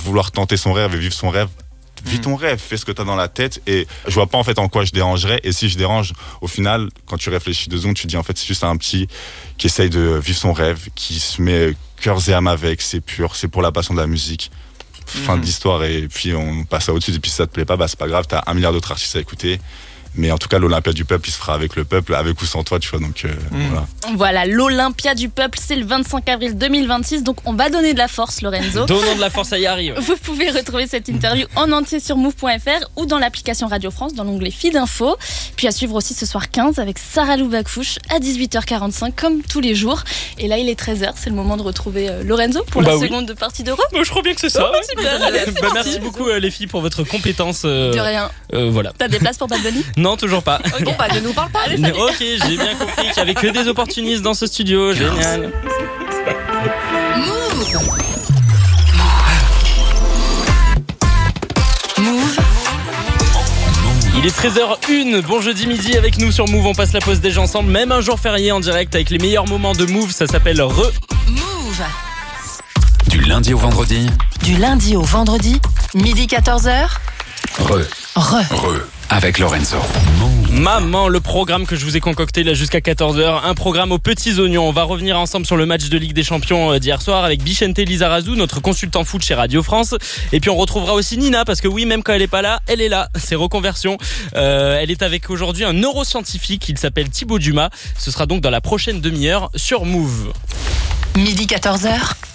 vouloir tenter son rêve et vivre son rêve. Vis ton rêve, fais ce que t'as dans la tête et je vois pas en fait en quoi je dérangerais et si je dérange, au final, quand tu réfléchis 2 secondes, tu te dis en fait c'est juste un petit qui essaye de vivre son rêve, qui se met cœur et âme avec, c'est pur, c'est pour la passion de la musique. Fin de l'histoire et puis on passe à autre chose et puis si ça te plaît pas, bah c'est pas grave, t'as 1 milliard d'autres artistes à écouter. Mais en tout cas, l'Olympia du Peuple, il se fera avec le peuple, avec ou sans toi, tu vois. Donc voilà. Voilà, l'Olympia du Peuple, c'est le 25 avril 2026. Donc on va donner de la force, Lorenzo. Donnons de la force, ça y arrive. Vous pouvez retrouver cette interview en entier sur move.fr ou dans l'application Radio France, dans l'onglet Feed Info. Puis à suivre aussi ce soir 15 avec Sarah Lou Bakfouche à 18h45, comme tous les jours. Et là, il est 13h, c'est le moment de retrouver Lorenzo pour la seconde partie d'Europe. Je crois bien que c'est ça. Super, allez, merci beaucoup, les filles, pour votre compétence. De rien. Voilà. T'as des places pour Bad Bunny ? Non, toujours pas. Okay. Bon, bah, ne nous parle pas. Allez, ok, j'ai bien compris qu'il n'y avait que des opportunistes dans ce studio. Génial. Move. Il est 13h01, bon jeudi midi avec nous sur Move, on passe la pause déjà ensemble, même un jour férié en direct avec les meilleurs moments de Move, ça s'appelle Move. Du lundi au vendredi. Midi 14h. Avec Lorenzo. Maman, le programme que je vous ai concocté là jusqu'à 14h, un programme aux petits oignons. On va revenir ensemble sur le match de Ligue des Champions d'hier soir avec Bichente Lizarazu, notre consultant foot chez Radio France. Et puis on retrouvera aussi Nina, parce que oui, même quand elle est pas là, elle est là. C'est Reconversion. Elle est avec aujourd'hui un neuroscientifique, il s'appelle Thibaut Dumas. Ce sera donc dans la prochaine demi-heure sur Move. Midi 14h.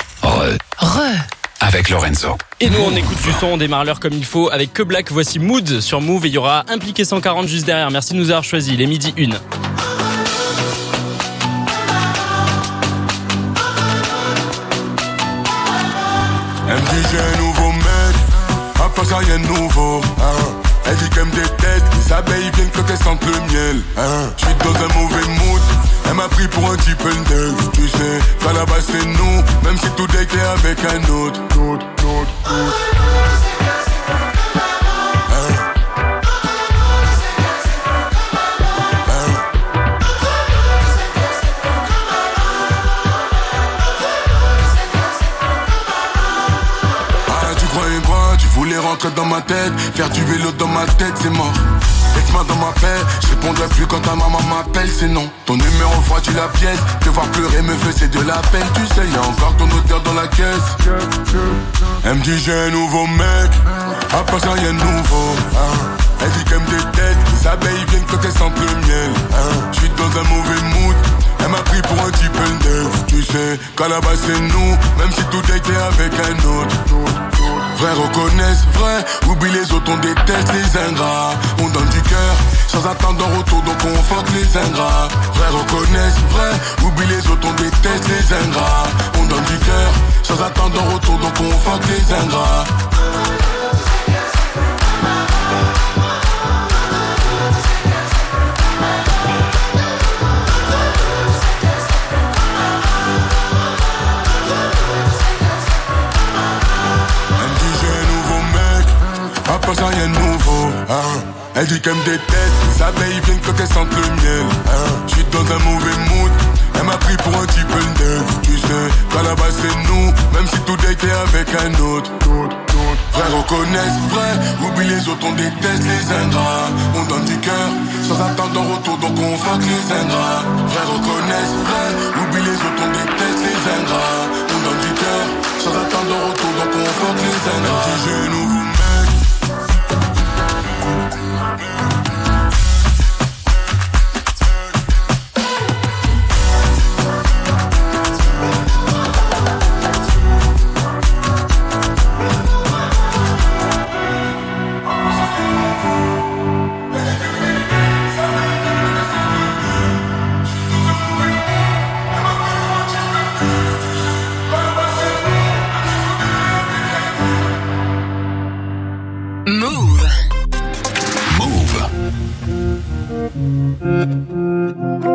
Avec Lorenzo. Et nous on écoute du son, on démarre l'heure comme il faut avec Que Black, voici Mood sur Move et il y aura Impliqué 140 juste derrière. Merci de nous avoir choisi, les midi 1. Elle me dit j'ai un nouveau mec, à part ça rien de nouveau, hein. Elle dit qu'elle me déteste, les abeilles viennent quand elles sentent le miel, hein. Je suis dans un mauvais mood, elle m'a pris pour un type neuf. Tu sais, qu'à la base c'est nous, même si tout est clair avec un autre. Voulais rentrer dans ma tête, faire du vélo dans ma tête, c'est mort. Laisse-moi dans ma paix, je répondrai plus quand ta maman m'appelle, c'est non. Ton numéro froidit la pièce, te voir pleurer me faisait de la peine. Tu sais, y'a encore ton odeur dans la caisse. Elle me dit j'ai un nouveau mec, à part ça y'a un nouveau, hein. Elle dit qu'elle me déteste, les abeilles viennent quand elles sentent le miel, hein. Je suis dans un mauvais mood, elle m'a pris pour un type neuf. Tu sais, qu'à la base c'est nous, même si tout était avec un autre. Vrai reconnaissent, vrai, oublie les autres, on déteste les ingrats. On donne du cœur, sans attendre en retour, donc on fuck les ingrats. Vrai reconnaissent, vrai, oublie les autres, on déteste les ingrats. On donne du cœur, sans attendre en retour, donc on fuck les ingrats. Pas ça rien de nouveau, hein. Elle dit qu'elle me déteste, les abeilles viennent quand elles sentent le miel, hein. Je suis dans un mauvais mood, elle m'a pris pour un type neuf. Tu sais, qu'à la base c'est nous, même si tout est clair avec un autre. Vrai reconnaissent, vrai, oublie les autres, on déteste les ingrats. On donne du cœur, sans attendre en retour, donc on fuck les ingrats. Vrai reconnaissent, vrai, oublie les autres, on déteste les ingrats. On donne du cœur, sans attendre en retour, donc on fuck les ingrats. Elle dit j'ai un nouveau mec. Cagoulé.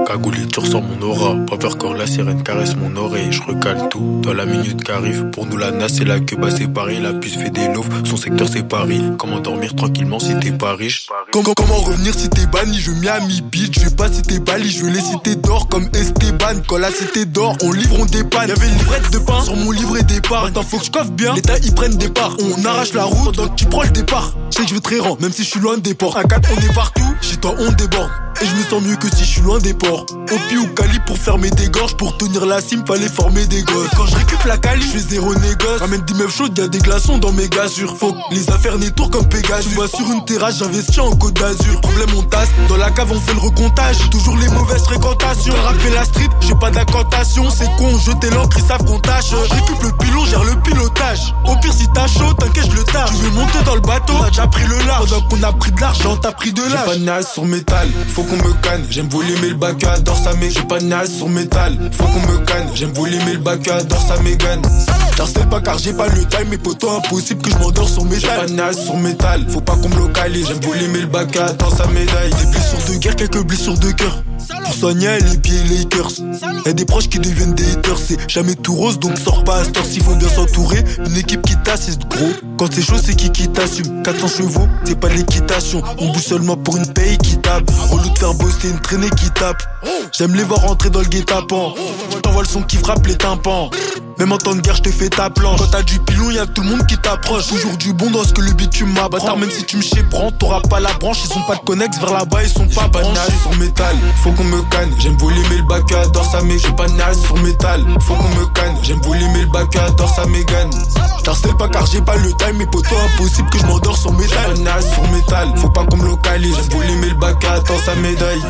tu ressens mon aura. Pas peur quand la sirène caresse mon oreille. Je recale tout dans la minute qui arrive. Pour nous la NAS c'est la queue, bah c'est Paris. La puce fait des loaves, son secteur c'est Paris. Comment dormir tranquillement si t'es pas riche? Comment revenir si t'es banni? Je Miami Beach, je vais pas si t'es Bali. Je veux les cités d'or comme Esteban. Quand la cité d'or, on livre, on dépanne. Y'avait une livrette de pain sur mon livret départ. Maintenant faut que je coffre bien, l'État ils prennent des parts. On arrache la route, donc tu prends le départ. Je sais que je vais très rang, même si je suis loin des ports. À 4 on est partout, chez toi on déborde. Et je me sens mieux que si je suis loin des ports. Opi ou Cali pour fermer des gorges. Pour tenir la cime, fallait former des gosses. Quand je récup la Cali, je fais zéro négoce. Ramène 10 meufs chaudes, y'a des glaçons dans mes gazures. Faut que les affaires n'étourent comme Pégase. Tu vois sur une terrasse, j'investis en Côte d'Azur. Problème on tasse, dans la cave on fait le recomptage. Toujours les mauvaises fréquentations. Rapper la street, j'ai pas d'incantation. C'est con, jeter l'encre, ils savent qu'on tâche. Je récup le pilon, gère le pilotage. Au pire si t'as chaud, t'inquiète je le tâche. Tu veux monter dans le bateau, t'as déjà pris le large. Pendant qu'on a pris de l'argent, t'as pris de l'âge. J'ai pas de naze sur métal, faut qu'on me canne. J'aime voler mais le bac adore sa mé. J'ai pas de naze sur métal, faut qu'on me canne. J'aime voler mais le bac adore sa mégane. T'harcèle pas car j'ai pas le time. Mes potos impossible que je m'endors sur métal. J'ai pas de naze sur métal, faut pas qu'on me localise. J'aime voler mais le bac adore sa médaille. Des blessures de guerre, quelques blessures de cœur. Pour soigner les pieds Lakers. Y'a des proches qui deviennent des haters. C'est jamais tout rose donc sors pas à cette heure. S'il faut bien s'entourer, une équipe qui tasse c'est gros. Quand c'est chaud c'est qui t'assume. 400 chevaux, c'est pas de l'équitation. On bouge seulement pour une paye qui tape. Relou de faire bosser une traînée qui tape. J'aime les voir rentrer dans le guet-apens. Je t'envoie le son qui frappe les tympans. Même en temps de guerre je te fais ta planche. Quand t'as du pilon y'a tout le monde qui t'approche. Toujours du bon dans ce que le bitume m'apprend. Même si tu me chébrantes, t'auras pas la branche. Ils sont pas de connex vers là-bas, ils sont pas branchés. Sur métal, faut qu'on me canne. J'aime voler mais le bac adore sa mé. J'ai pas de naze sur métal, faut qu'on me canne. J'aime voler mais le bac adore sa mégane. J'harcèle pas car j'ai pas le time. Mes potos impossible que je m'endors sur métal. J'ai pas de naze sur métal, faut pas qu'on me localise. J'aime voler mais le bac adore sa médaille.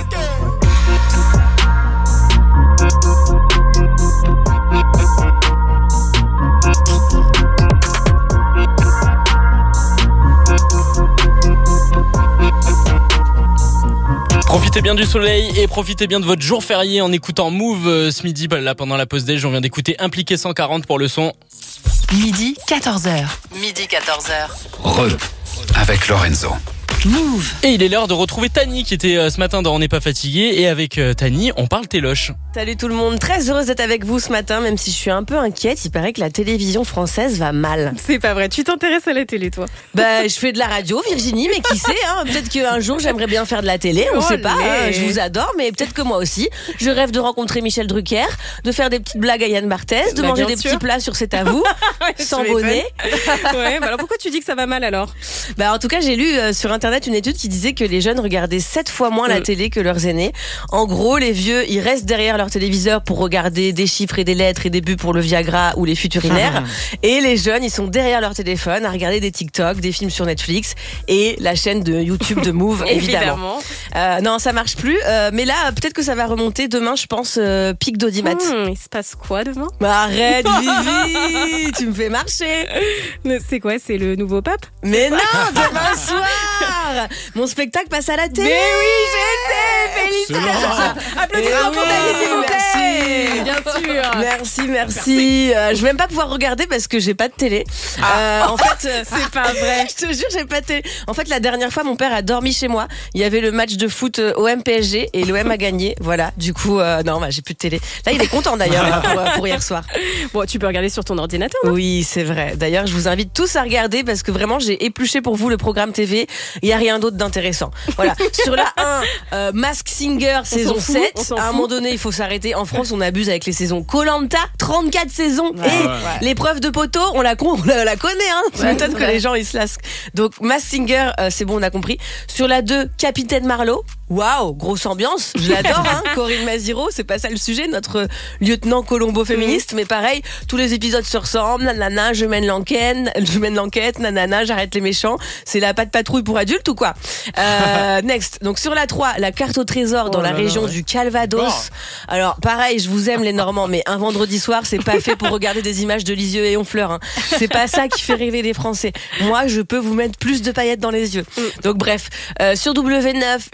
Profitez bien du soleil et profitez bien de votre jour férié en écoutant Move ce midi. Là, pendant la pause déj, on vient d'écouter Impliqué 140 pour le son. Midi 14h. Midi 14h. Avec Lorenzo. Move. Et il est l'heure de retrouver Tani qui était ce matin dans On n'est pas fatigué. Et avec Tani, on parle téloche. Salut tout le monde, très heureuse d'être avec vous ce matin, même si je suis un peu inquiète. Il paraît que la télévision française va mal. C'est pas vrai, tu t'intéresses à la télé toi? Bah, je fais de la radio, Virginie, mais qui sait, hein, peut-être qu'un jour j'aimerais bien faire de la télé, on sait pas, je vous adore, mais peut-être que moi aussi. Je rêve de rencontrer Michel Drucker, de faire des petites blagues à Yann Barthès, de manger des petits plats sur C'est à vous, sans bonnet. Ouais, bah alors pourquoi tu dis que ça va mal alors? Bah en tout cas, j'ai lu sur internet une étude qui disait que les jeunes regardaient 7 fois moins la télé que leurs aînés. En gros, les vieux, ils restent derrière leur téléviseur pour regarder des chiffres et des lettres et des pubs pour le Viagra ou les futurinaires. Et les jeunes, ils sont derrière leur téléphone à regarder des TikTok, des films sur Netflix et la chaîne de YouTube de Move, évidemment. Non, ça marche plus. Mais là, peut-être que ça va remonter demain, je pense, pic d'audimat. Il se passe quoi demain? Bah arrête, Vivi, tu me fais marcher. C'est quoi? C'est le nouveau pape? Mais non, demain soir, mon spectacle passe à la télé. Mais oui, je sais, félicitations. Applaudissements pour David, s'il vous plaît. Bien sûr. Merci. Je vais même pas pouvoir regarder parce que j'ai pas de télé. En fait, c'est pas vrai. Je te jure, j'ai pas de télé. En fait, la dernière fois, mon père a dormi chez moi. Il y avait le match de foot OM PSG et l'OM a gagné. Voilà. Du coup, non, bah, j'ai plus de télé. Là, il est content d'ailleurs pour hier soir. Bon, tu peux regarder sur ton ordinateur. Non? Oui, c'est vrai. D'ailleurs, je vous invite tous à regarder parce que vraiment, j'ai épluché pour vous le programme TV. Il y a rien d'autre d'intéressant. Voilà. Sur la 1, Mask Singer saison 7. À un moment donné, il faut s'arrêter. En France, on abuse avec les saisons. Koh-Lanta, 34 saisons. Et l'épreuve de poteau, on la connaît, hein. Tu m'étonnes que les gens, ils se lassent. Donc, Mask Singer, c'est bon, on a compris. Sur la 2, Capitaine Marlowe. Waouh, grosse ambiance. Je l'adore, hein. Corinne Maziro, c'est pas ça le sujet, notre lieutenant Colombo féministe. Mais pareil, tous les épisodes se ressemblent. Nanana, je mène l'enquête. Nanana, j'arrête les méchants. C'est la patte patrouille pour adultes ou quoi? Next. Donc, sur la 3, la carte au trésor dans la région du Calvados. Alors, pareil, je vous aime les Normands, mais un vendredi soir, c'est pas fait pour regarder des images de Lisieux et Honfleur, hein. C'est pas ça qui fait rêver les Français. Moi, je peux vous mettre plus de paillettes dans les yeux. Donc, bref. Sur W9, une enquête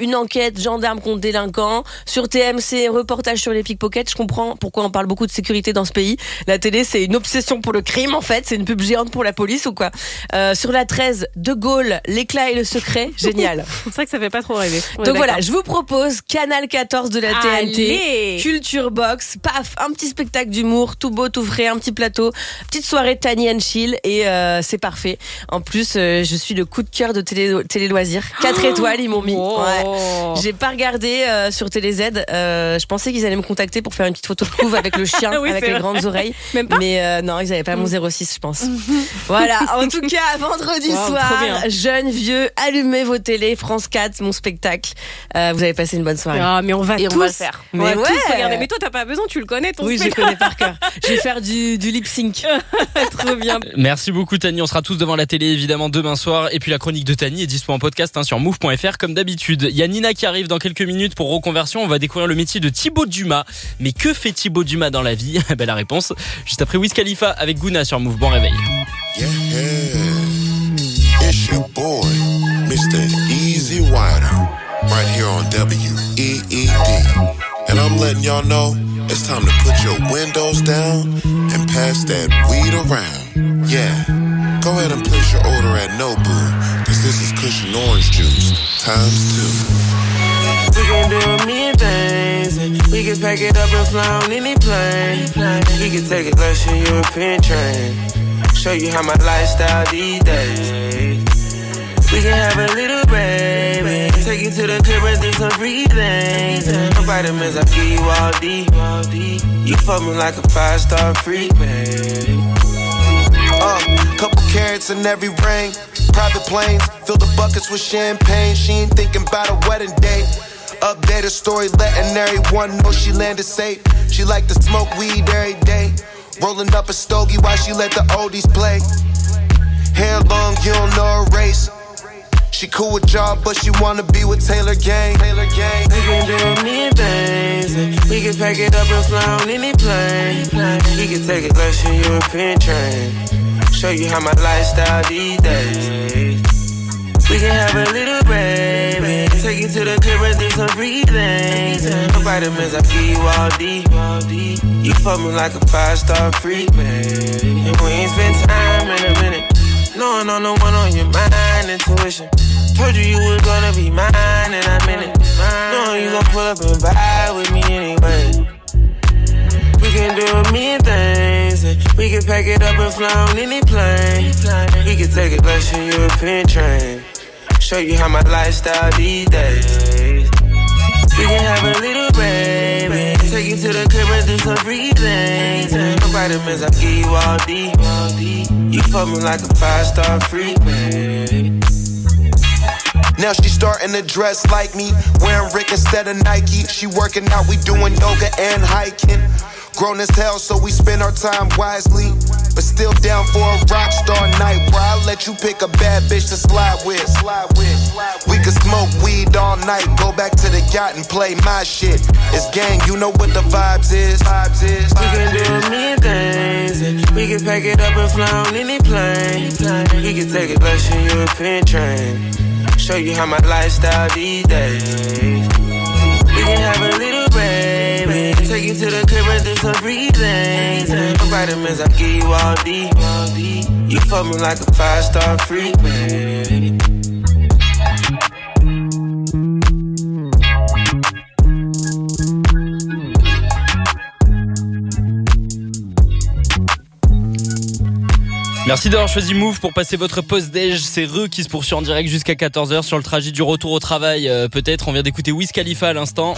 enquête, gendarme contre délinquant. Sur TMC, reportage sur les pickpockets. Je comprends pourquoi on parle beaucoup de sécurité dans ce pays. La télé, c'est une obsession pour le crime, en fait. C'est une pub géante pour la police ou quoi. Sur la 13, De Gaulle, l'éclat et le secret. Génial. C'est vrai que ça fait pas trop rêver. Donc voilà, je vous propose Canal 14 de la TNT. Culture Box. Paf, un petit spectacle d'humour, tout beau, tout frais, un petit plateau. Petite soirée Tani and Chill et c'est parfait. En plus, je suis le coup de cœur de Télé Loisirs. 4 étoiles, ils m'ont mis. Ouais. J'ai pas regardé sur Télé Z. Je pensais qu'ils allaient me contacter pour faire une petite photo de couve avec le chien, oui, avec les grandes oreilles. Même pas. Mais non, ils avaient pas mon 06, je pense. Voilà. En tout cas, vendredi soir, jeunes, vieux, allumez vos télés. France 4, mon spectacle. Vous avez passé une bonne soirée. Ah, mais on va et tous on va le faire. On va tous regarder. Mais toi, t'as pas besoin, tu le connais, ton Oui, je connais par cœur. Je vais faire du lip sync. Trop bien. Merci beaucoup Tani, on sera tous devant la télé évidemment demain soir et puis la chronique de Tani est dispo en podcast sur move.fr comme d'habitude. Il y a Nina qui arrive dans quelques minutes pour Reconversion, on va découvrir le métier de Thibaut Dumas. Mais que fait Thibaut Dumas dans la vie? La réponse juste après Wiz Khalifa avec Gouna sur Move. Bon réveil. Yeah, it's your boy, Mr. Easy Wider, right here on WEED. And I'm letting y'all know it's time to put your windows down and pass that weed around. Yeah, go ahead and place your order at Nobu, cause this is cushion orange juice ×2. We can do a million things, and we can pack it up and fly on any plane. We can take it like a European train, show you how my lifestyle these days. We can have a little baby, take you to the crib and do some free things. No vitamins, I give you all D. You fuck me like a 5-star freak, baby. Couple carrots in every ring, private planes, fill the buckets with champagne. She ain't thinking about a wedding date. Update her story, letting everyone know she landed safe. She like to smoke weed every day, rolling up a stogie while she let the oldies play. Hair long, you don't know her race. She cool with y'all, but she wanna be with Taylor Gang. We can do a million things, and we can pack it up and fly on any plane. We can take it like a European train, show you how my lifestyle these days. We can have a little baby, take you to the crib and do some free things. No vitamins, I give you all D. You fuck me like a 5-star freak, baby. And we ain't spent time in a minute, knowing I'm the one on your mind, intuition. Told you was gonna be mine, and I meant it. Knowing you gon' pull up and vibe with me anyway. We can do a million things, and we can pack it up and fly on any plane. We can take it like a European train, show you how my lifestyle these days. We can have a little baby, take you to the crib and do some free things. No vitamins, I give you all D. You fuck me like a 5-star freak, baby. Now she starting to dress like me, wearing Rick instead of Nike. She working out, we doing yoga and hiking. Grown as hell, so we spend our time wisely, but still down for a rock star night where I let you pick a bad bitch to slide with. We could smoke weed all night, go back to the yacht and play my shit. It's gang, you know what the vibes is. We can do a million things, and we can pack it up and fly on any plane. We can take it like a European train, show you how my lifestyle these days. We can have a little baby, take you to the crib and do some free things. No vitamins, I give you all D. You fuck me like a 5-star freak, baby. Merci d'avoir choisi Move pour passer votre pause déj. C'est Re qui se poursuit en direct jusqu'à 14h sur le trajet du retour au travail. Peut-être, on vient d'écouter Wiz Khalifa à l'instant.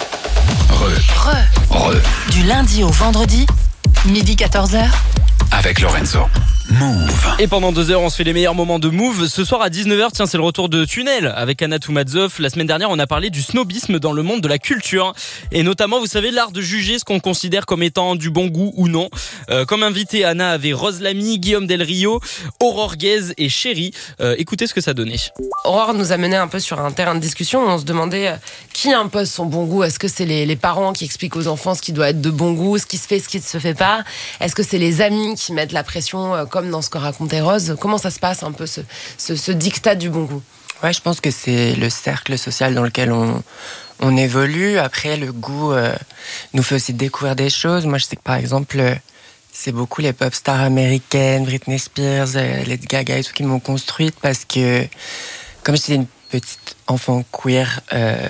Du lundi au vendredi, midi 14h. Avec Lorenzo. Move. Et pendant 2 heures, on se fait les meilleurs moments de Move. Ce soir à 19h, tiens, c'est le retour de Tunnel avec Anna Toumadzov. La semaine dernière, on a parlé du snobisme dans le monde de la culture. Et notamment, vous savez, l'art de juger ce qu'on considère comme étant du bon goût ou non. Comme invité, Anna avait Rose Lamy, Guillaume Del Rio, Aurore Guez et Chéri. Écoutez ce que ça donnait. Aurore nous a mené un peu sur un terrain de discussion. On se demandait qui impose son bon goût. Est-ce que c'est les parents qui expliquent aux enfants ce qui doit être de bon goût, ce qui se fait, ce qui ne se fait pas? Est-ce que c'est les amis qui mettent la pression, comme dans ce que racontait Rose? Comment ça se passe un peu ce diktat du bon goût? Ouais, je pense que c'est le cercle social dans lequel on évolue. Après, le goût nous fait aussi découvrir des choses. Moi, je sais que par exemple, c'est beaucoup les pop stars américaines, Britney Spears, Lady Gaga et tout qui m'ont construite parce que, comme j'étais une petite enfant queer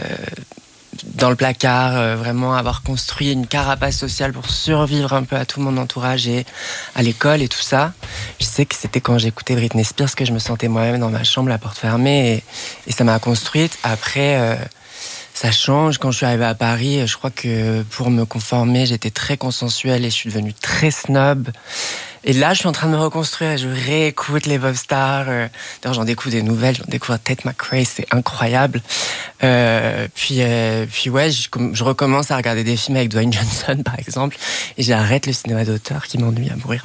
dans le placard, vraiment avoir construit une carapace sociale pour survivre un peu à tout mon entourage et à l'école et tout ça. Je sais que c'était quand j'écoutais Britney Spears que je me sentais moi-même dans ma chambre, la porte fermée, et ça m'a construite. Après, ça change. Quand je suis arrivée à Paris, je crois que pour me conformer, j'étais très consensuelle et je suis devenue très snob. Et là, je suis en train de me reconstruire. Je réécoute les pop stars. D'ailleurs, j'en découvre des nouvelles. J'en découvre Tate McRae, c'est incroyable. Puis ouais, je recommence à regarder des films avec Dwayne Johnson, par exemple. Et j'arrête le cinéma d'auteur qui m'ennuie à mourir.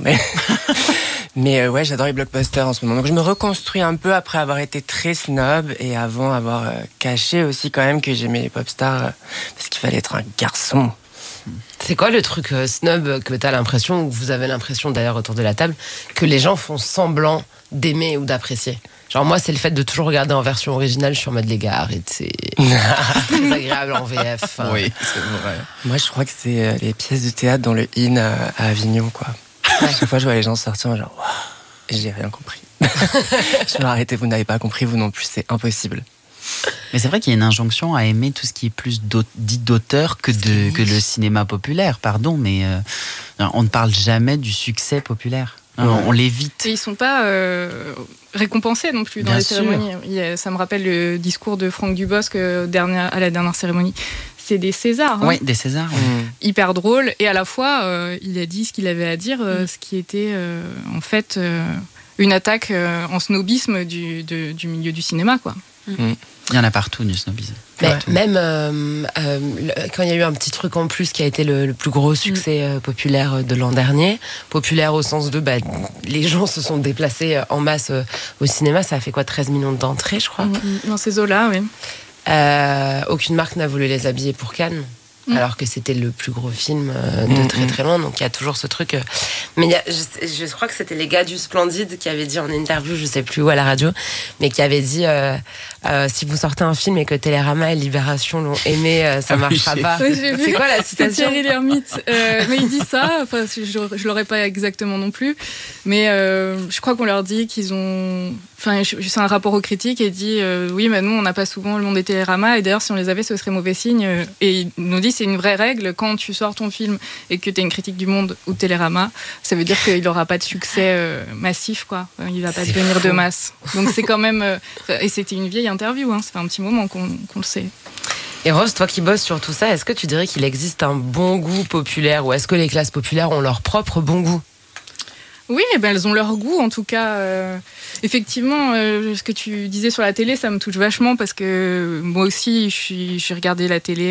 Mais ouais, j'adore les blockbusters en ce moment. Donc je me reconstruis un peu après avoir été très snob et avant avoir caché aussi quand même que j'aimais les pop stars parce qu'il fallait être un garçon. C'est quoi le truc snob que t'as l'impression, ou vous avez l'impression d'ailleurs autour de la table, que les gens font semblant d'aimer ou d'apprécier? Genre moi, c'est le fait de toujours regarder en version originale. Je suis en mode les gars, arrête, c'est très agréable en VF. Oui, c'est vrai. Moi, je crois que c'est les pièces de théâtre dans le IN à Avignon, quoi. À chaque fois, je vois les gens sortir, genre, waouh, j'ai rien compris. Je vais arrêter, vous n'avez pas compris, vous non plus, c'est impossible. Mais c'est vrai qu'il y a une injonction à aimer tout ce qui est plus dit d'auteur que le cinéma populaire, pardon, mais on ne parle jamais du succès populaire. On l'évite. Et ils ne sont pas récompensés non plus dans les cérémonies. Ça me rappelle le discours de Franck Dubosc à la dernière cérémonie. C'est des Césars. Oui, des Césars. Hyper drôle. Et à la fois, il a dit ce qu'il avait à dire, ce qui était en fait une attaque en snobisme du milieu du cinéma, quoi. Il y en a partout du snobisme. Mais même quand il y a eu un petit truc en plus qui a été le plus gros succès populaire de l'an dernier, populaire au sens de les gens se sont déplacés en masse au cinéma, ça a fait quoi, 13 millions d'entrées, je crois. Dans ces eaux-là, oui. Aucune marque n'a voulu les habiller pour Cannes. Alors que c'était le plus gros film de très très loin, donc il y a toujours ce truc. Mais je crois que c'était les gars du Splendide qui avaient dit en interview, je sais plus où à la radio, mais qui avaient dit si vous sortez un film et que Télérama et Libération l'ont aimé, ça marchera pas. Oui, c'est quoi la citation? C'est Thierry Lhermitte. Mais il dit ça, enfin, je l'aurais pas exactement non plus, mais je crois qu'on leur dit qu'ils ont. Enfin, c'est un rapport aux critiques et dit oui, mais nous on n'a pas souvent le nom des Télérama, et d'ailleurs si on les avait ce serait mauvais signe. Et il nous dit c'est une vraie règle, quand tu sors ton film et que tu es une critique du Monde ou de Télérama, ça veut dire qu'il n'aura pas de succès massif, quoi. Il va pas devenir de masse. Donc c'est quand même. Et c'était une vieille interview, ça fait un petit moment qu'on le sait. Et Rose, toi qui bosses sur tout ça, est-ce que tu dirais qu'il existe un bon goût populaire, ou est-ce que les classes populaires ont leur propre bon goût? Oui, elles ont leur goût, en tout cas. Effectivement, ce que tu disais sur la télé, ça me touche vachement, parce que moi aussi, j'ai regardé la télé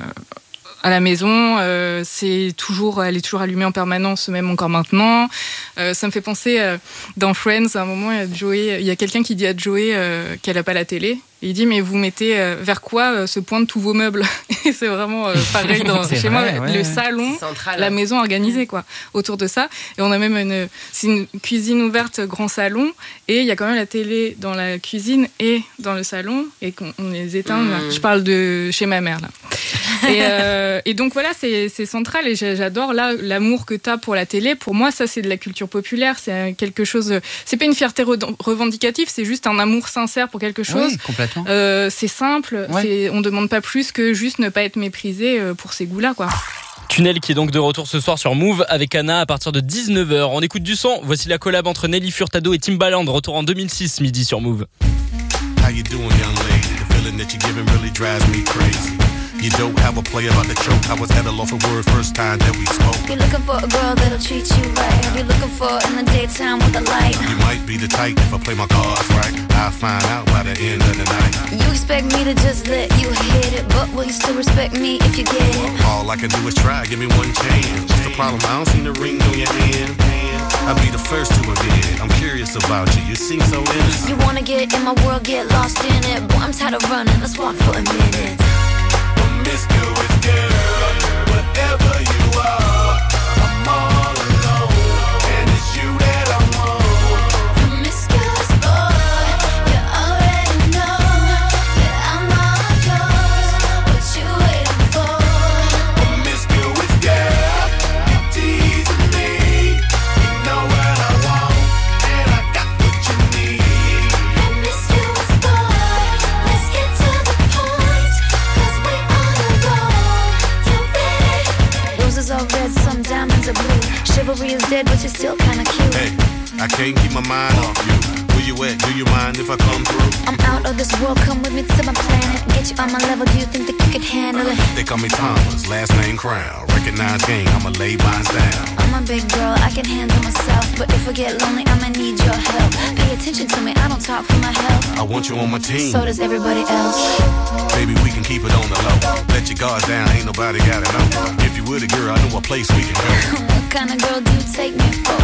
à la maison. Elle est toujours allumée en permanence, même encore maintenant. Ça me fait penser, dans Friends, à un moment, il y a quelqu'un qui dit à Joey qu'elle n'a pas la télé. Et il dit, mais vous mettez vers quoi se pointent tous vos meubles? Et c'est vraiment pareil chez moi, le salon, la maison organisée, quoi, autour de ça. Et on a même c'est une cuisine ouverte, grand salon, et il y a quand même la télé dans la cuisine et dans le salon, et qu'on les éteint. Je parle de chez ma mère, là. Et donc voilà, c'est central, et j'adore là l'amour que tu as pour la télé. Pour moi, ça, c'est de la culture populaire, c'est quelque chose. C'est pas une fierté revendicative, c'est juste un amour sincère pour quelque chose. Oui, complètement. C'est simple, on demande pas plus que juste ne pas être méprisé pour ces goûts-là, quoi. Tunnel qui est donc de retour ce soir sur Move avec Anna à partir de 19h. On écoute du son. Voici la collab entre Nelly Furtado et Timbaland, retour en 2006, midi sur Move. How you doing, young lady? The feeling that you're giving really drives me crazy. You don't have a play about the choke. I was at a loss for words first time that we spoke. You're looking for a girl that'll treat you right. You're looking for in the daytime with the light. You might be the type if I play my cards right. I'll find out by the end of the night. You expect me to just let you hit it, but will you still respect me if you get it? All I can do is try, give me one chance. What's the problem? I don't see the ring on your hand. I'll be the first to admit I'm curious about you, you seem so innocent. You wanna get in my world, get lost in it. Boy, I'm tired of running, let's walk for a minute. Promiscuous girl, whatever you are, I'm all alone, and it's you that I want. Promiscuous boy, you already know. chivalry is dead, but you're still kinda cute. Hey, I can't keep my mind off you. Where you at? Do you mind if I come through? I'm out of this world, come with me to my planet. Get you on my level, do you think that you can handle it? They call me Thomas, last name Crown. Recognize game, I'ma lay mines down. I'm a big girl, I can handle myself. But if I get lonely, I'ma need your help. Pay attention to me, I don't talk for my health. I want you on my team. So does everybody else. Baby, we can keep it on the low. Let your guard down, ain't nobody gotta know. If you with a girl, I know a place we can go. What kind of girl do you take me for?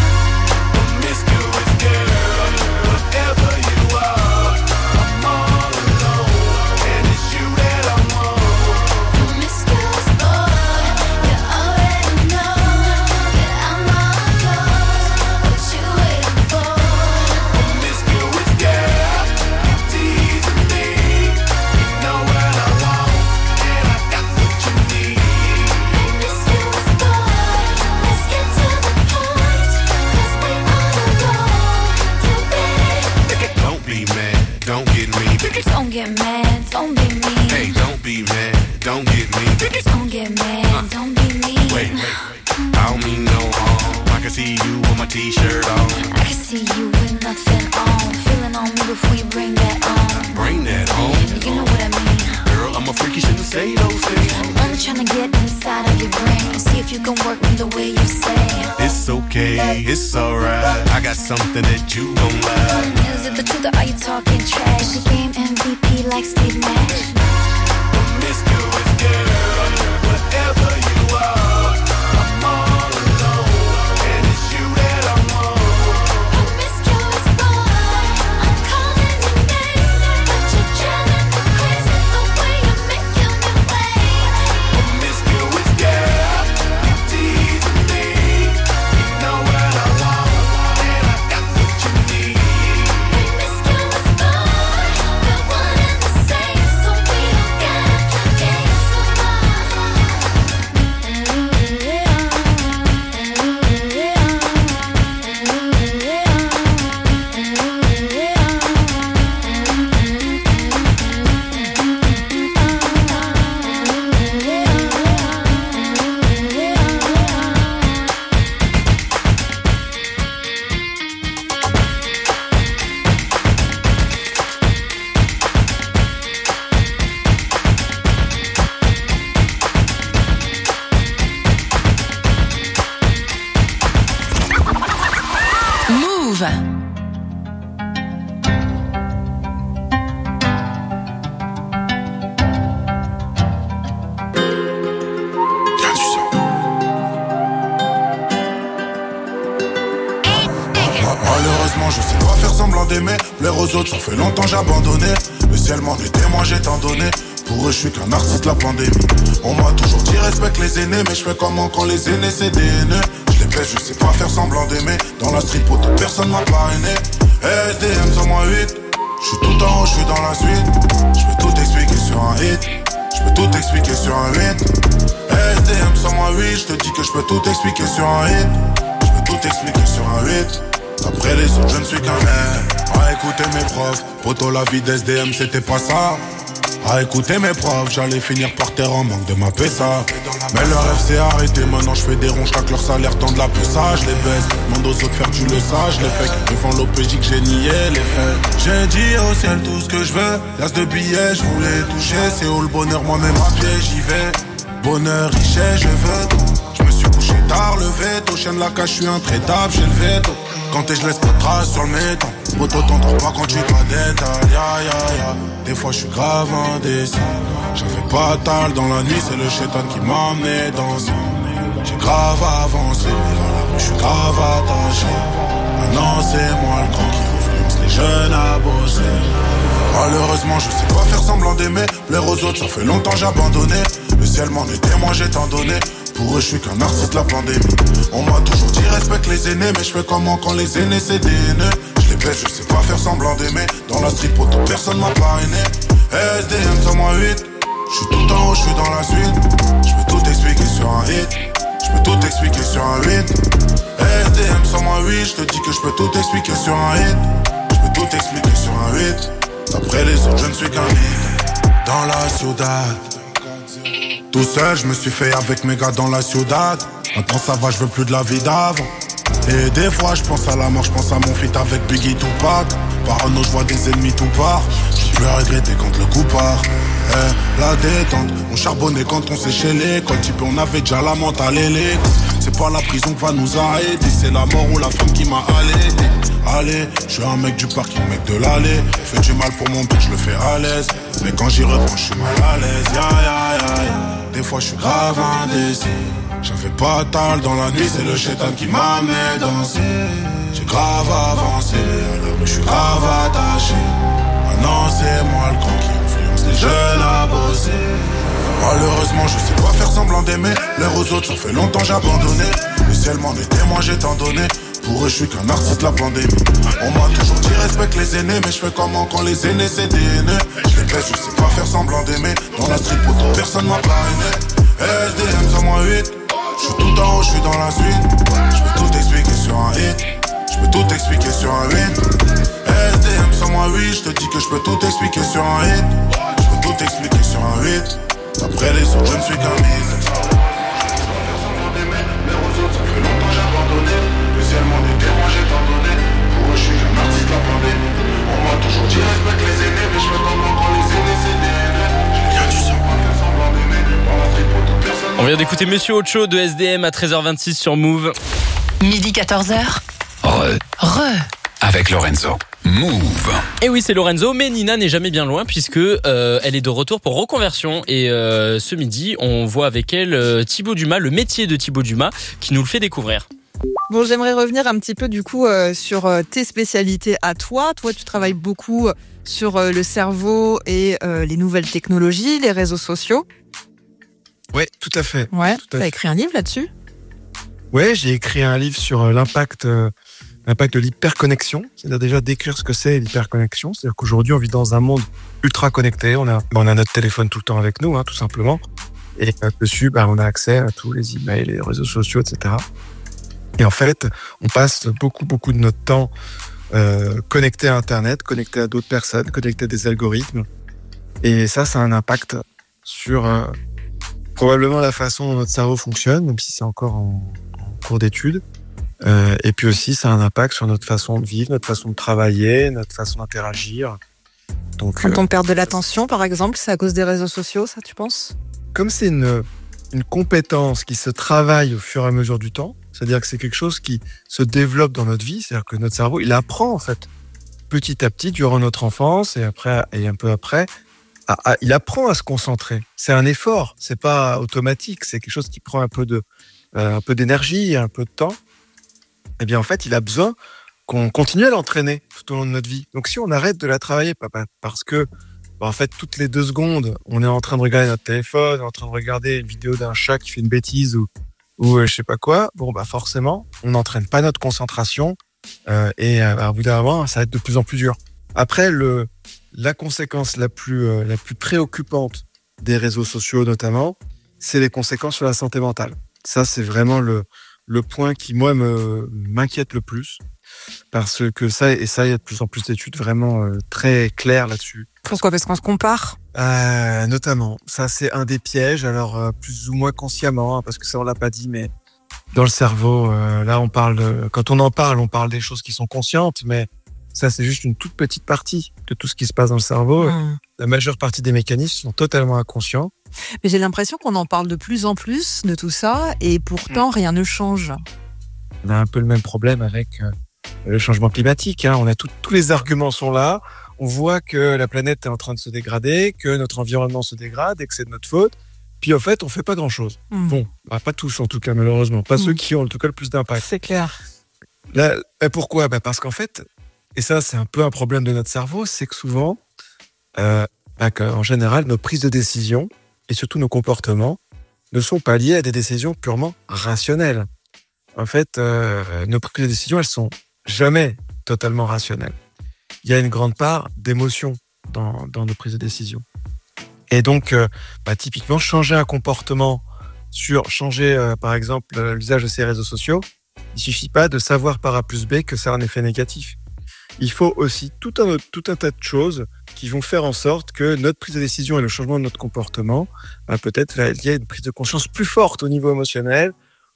Promiscuous girl, whatever you are, I'm all alone, and it's you that I want. Promiscuous boy, you already know that I'm all yours. What you waiting for? Promiscuous girl, you teasing me. You know what I want, and I got what you need. Promiscuous boy, let's get to the point, 'cause we on a roll. You ready? Don't be mad, don't get me. Don't get mad, don't be mean. Hey, don't be mad, don't get me. Don't get mad, don't be mean. Wait, I don't mean no harm. I can see you with my t-shirt on. I can see you with nothing on. Feeling on me before you bring that on. Bring that on. You know what I mean. Girl, I'm a freak, you shouldn't say those things. I'm trying to get inside of your brain and see if you can work me the way you say. It's okay, it's alright. I got something that you gon' like. Is it the truth or are you talking trash? Is the game MVP like Steve Nash? Promiscuous girl, whatever you are, I'm all alone, and it's you that I want. Promiscuous boy, I'm calling your name, but you're driving me crazy the way you're making me wait. Promiscuous girl, you teasing me. You know what I want, and I got what you need. Promiscuous boy, we're one and the same, so we don't gotta play games no more. Move. Malheureusement je sais pas faire semblant d'aimer. Plaire aux autres ça fait longtemps j'ai abandonné. Le ciel m'en est témoin j'ai tant donné. Pour eux je suis qu'un artiste la pandémie. On m'a toujours dit respecte les aînés. Mais je fais comment quand les aînés c'est des haineux. Je les baisse, je sais pas faire semblant d'aimer. Dans la street pour toute personne m'a parrainé. SDM sur moi 8. Je suis tout en haut, je suis dans la suite. Je peux tout expliquer sur un hit. Je peux tout expliquer sur un 8. SDM sur moi 8. Je te dis que je peux tout expliquer sur un hit. Je peux tout expliquer sur un 8. Après les autres je ne suis qu'un mec. À écouter mes profs. Poto la vie d'SDM c'était pas ça. À écouter mes profs, j'allais finir par terre en manque de ma PSA. Mais le rêve s'est arrêté, maintenant je fais des ronds, chaque leur salaire tend de la PSA, je les baisse. Demande aux autres faire tu le sais, je les fais. Devant l'OPJ que j'ai nié les faits. J'ai dit au ciel tout ce que je veux. L'as de billets, je voulais toucher. C'est où le bonheur, moi-même à pied, j'y vais. Bonheur, richesse, je veux tout. Je me suis couché tard, le veto. Chien de la cage, je suis intraitable, j'ai le veto. Quand je laisse pas de traces sur le métal. Poto t'entends pas quand tu te la détales. Ya ya ya. Des fois je suis grave indécis. J'avais pas tal dans la nuit, c'est le chétan qui m'a amené dans ça. J'ai grave avancé, mais dans la rue je suis grave attaché. Maintenant c'est moi le grand qui influence les jeunes à bosser. Malheureusement je sais pas faire semblant d'aimer. Plaire aux autres ça fait longtemps j'ai abandonné. Le ciel m'en est témoin j'ai tant donné. Pour eux je suis qu'un artiste la pandémie. On m'a toujours dit respecte les aînés. Mais je fais comment quand les aînés c'est des haineux. Je les baisse, je sais pas faire semblant d'aimer. Dans la street pour toute personne m'a parrainé. SDM sur moi 8. Je suis tout en haut, je suis dans la suite. Je peux tout expliquer sur un hit. Je peux tout expliquer sur un 8. SDM sur moi 8. Je te dis que je peux tout expliquer sur un hit. Je peux tout expliquer sur un 8. Après les autres je ne suis qu'un hit. Dans la ciudad. Tout seul, je me suis fait avec mes gars dans la ciudad. Maintenant ça va, je veux plus de la vie d'avant. Et des fois je pense à la mort, je pense à mon feat avec Biggie Tupac. Parano, je vois des ennemis tout part. J'ai plus à regretter quand le coup part. La détente, on charbonnait quand on séchait l'école. Type on avait déjà la mentale et l'écoute. C'est pas la prison qui va nous arrêter, c'est la mort ou la femme qui m'a allaité. Allez, je suis un mec du parking, mec de l'allée. Fais du mal pour mon but, je le fais à l'aise. Mais quand j'y reprends, je suis mal à l'aise. Des fois je suis grave indécis. J'avais pas tal dans la nuit, c'est le chétan qui m'a mis danser. J'ai grave avancé, à la rue je suis grave attaché. Maintenant c'est moi le grand qui influence les jeunes à bosser. Malheureusement je sais pas faire semblant d'aimer. Les aux autres ça fait longtemps j'ai abandonné. Le ciel m'en est témoin, j'ai tant donné. Pour eux je suis qu'un artiste la pandémie. On m'a toujours dit respecte les aînés, mais je fais comment quand les aînés c'est des aînés. Je les baisse, je sais pas faire semblant d'aimer. Dans la street pour personne m'a parrainé. SDM sur moi 8. Je suis tout en haut, je suis dans la suite. Je peux tout expliquer sur un hit. Je peux tout expliquer sur un hit. SDM sur moi 8. Je te dis que je peux tout expliquer sur un hit. Je peux tout expliquer sur un hit. Après les autres, je ne suis qu'un mythe. On vient d'écouter Monsieur Ocho de SDM à 13h26 sur Move. Midi 14h. Avec Lorenzo. Move. Et oui, c'est Lorenzo, mais Nina n'est jamais bien loin puisque elle est de retour pour Reconversion. Et ce midi, on voit avec elle Thibaut Dumas, le métier de Thibaut Dumas, qui nous le fait découvrir. Bon, j'aimerais revenir un petit peu du coup sur tes spécialités à toi. Toi, tu travailles beaucoup sur le cerveau et les nouvelles technologies, les réseaux sociaux. Ouais, tout à fait. Ouais, Tout à t'as fait. écrit un livre là-dessus. Ouais, j'ai écrit un livre sur l'impact de l'hyperconnexion. C'est-à-dire déjà décrire ce que c'est l'hyperconnexion. C'est-à-dire qu'aujourd'hui, on vit dans un monde ultra connecté. On a notre téléphone tout le temps avec nous, tout simplement. Et dessus, on a accès à tous les emails, les réseaux sociaux, etc. Et en fait, on passe beaucoup de notre temps connecté à Internet, connecté à d'autres personnes, connecté à des algorithmes. Et ça a un impact sur probablement la façon dont notre cerveau fonctionne, même si c'est encore en cours d'étude. Et puis aussi, ça a un impact sur notre façon de vivre, notre façon de travailler, notre façon d'interagir. Donc, Quand on perd de l'attention, par exemple, c'est à cause des réseaux sociaux, ça, tu penses? comme c'est une compétence qui se travaille au fur et à mesure du temps, c'est-à-dire que c'est quelque chose qui se développe dans notre vie, c'est-à-dire que notre cerveau, il apprend en fait petit à petit durant notre enfance et après et un peu après, il apprend à se concentrer. C'est un effort, c'est pas automatique, c'est quelque chose qui prend un peu d'énergie, un peu de temps. Eh bien en fait, il a besoin qu'on continue à l'entraîner tout au long de notre vie. Donc si on arrête de la travailler, parce que en fait toutes les 2 secondes, on est en train de regarder notre téléphone, on est en train de regarder une vidéo d'un chat qui fait une bêtise ou je sais pas quoi, forcément, on n'entraîne pas notre concentration et au bout d'un moment, ça va être de plus en plus dur. Après, la conséquence la plus préoccupante des réseaux sociaux notamment, c'est les conséquences sur la santé mentale. Ça, c'est vraiment le point qui, moi, m'inquiète le plus. Parce que ça, il y a de plus en plus d'études vraiment très claires là-dessus. Pourquoi? Parce qu'on se compare. Notamment. Ça, c'est un des pièges, alors plus ou moins consciemment, parce que ça, on l'a pas dit, mais dans le cerveau, là, quand on en parle, on parle des choses qui sont conscientes, mais ça, c'est juste une toute petite partie de tout ce qui se passe dans le cerveau. La majeure partie des mécanismes sont totalement inconscients. Mais j'ai l'impression qu'on en parle de plus en plus de tout ça et pourtant rien ne change. On a un peu le même problème avec le changement climatique. On a tous les arguments sont là. On voit que la planète est en train de se dégrader, que notre environnement se dégrade et que c'est de notre faute. Puis en fait, on fait pas grand-chose. Bon, pas tous en tout cas, malheureusement. Pas ceux qui ont en tout cas le plus d'impact. C'est clair. Là, pourquoi? Parce qu'en fait, et ça c'est un peu un problème de notre cerveau, c'est que souvent, en général, nos prises de décision et surtout nos comportements ne sont pas liés à des décisions purement rationnelles. En fait, nos prises de décision, elles sont jamais totalement rationnelles. Il y a une grande part d'émotion dans nos prises de décision. Et donc, typiquement, changer un comportement changer, par exemple, l'usage de ces réseaux sociaux, il suffit pas de savoir par A plus B que ça a un effet négatif. Il faut aussi tout un tas de choses qui vont faire en sorte que notre prise de décision et le changement de notre comportement, peut-être lié à une prise de conscience plus forte au niveau émotionnel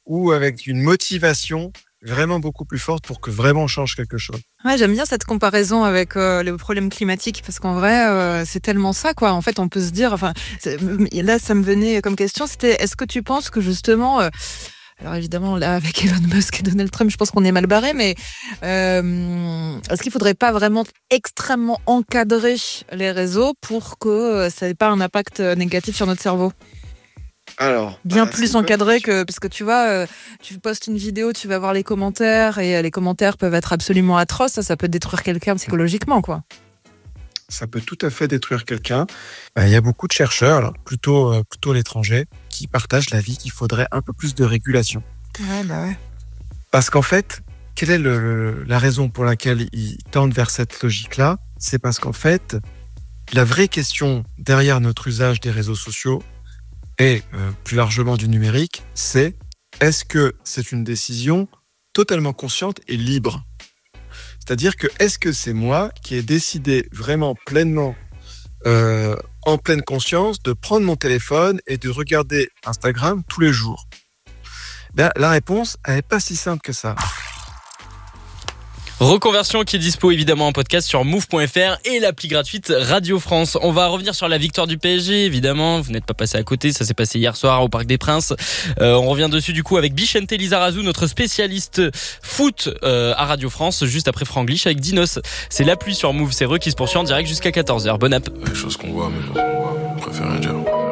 ou avec une motivation vraiment beaucoup plus forte pour que vraiment on change quelque chose. Ouais, j'aime bien cette comparaison avec les problèmes climatiques parce qu'en vrai, c'est tellement ça, quoi. En fait, on peut se dire, là, ça me venait comme question, c'était est-ce que tu penses que justement, alors évidemment, là, avec Elon Musk et Donald Trump, je pense qu'on est mal barré, mais est-ce qu'il faudrait pas vraiment extrêmement encadrer les réseaux pour que ça n'ait pas un impact négatif sur notre cerveau ? Alors, bien plus encadré que parce que tu vois, tu postes une vidéo, tu vas voir les commentaires et les commentaires peuvent être absolument atroces. Ça peut détruire quelqu'un psychologiquement, quoi. Ça peut tout à fait détruire quelqu'un. Il y a beaucoup de chercheurs, alors plutôt à l'étranger, qui partagent l'avis qu'il faudrait un peu plus de régulation. Ouais. Parce qu'en fait, quelle est la raison pour laquelle ils tendent vers cette logique-là ? C'est parce qu'en fait, la vraie question derrière notre usage des réseaux sociaux et plus largement du numérique, c'est est-ce que c'est une décision totalement consciente et libre ? C'est-à-dire que est-ce que c'est moi qui ai décidé vraiment pleinement, en pleine conscience, de prendre mon téléphone et de regarder Instagram tous les jours ? La réponse, elle n'est pas si simple que ça. Reconversion qui est dispo évidemment en podcast sur move.fr et l'appli gratuite Radio France. On va revenir sur la victoire du PSG évidemment, vous n'êtes pas passé à côté, ça s'est passé hier soir au Parc des Princes. On revient dessus du coup avec Bichente Lizarazu, notre spécialiste foot à Radio France, juste après Franglish avec Dinos. C'est la pluie sur Move, c'est Re qui se poursuit en direct jusqu'à 14h. Bonne app. Les choses qu'on voit, mais je préfère rien dire.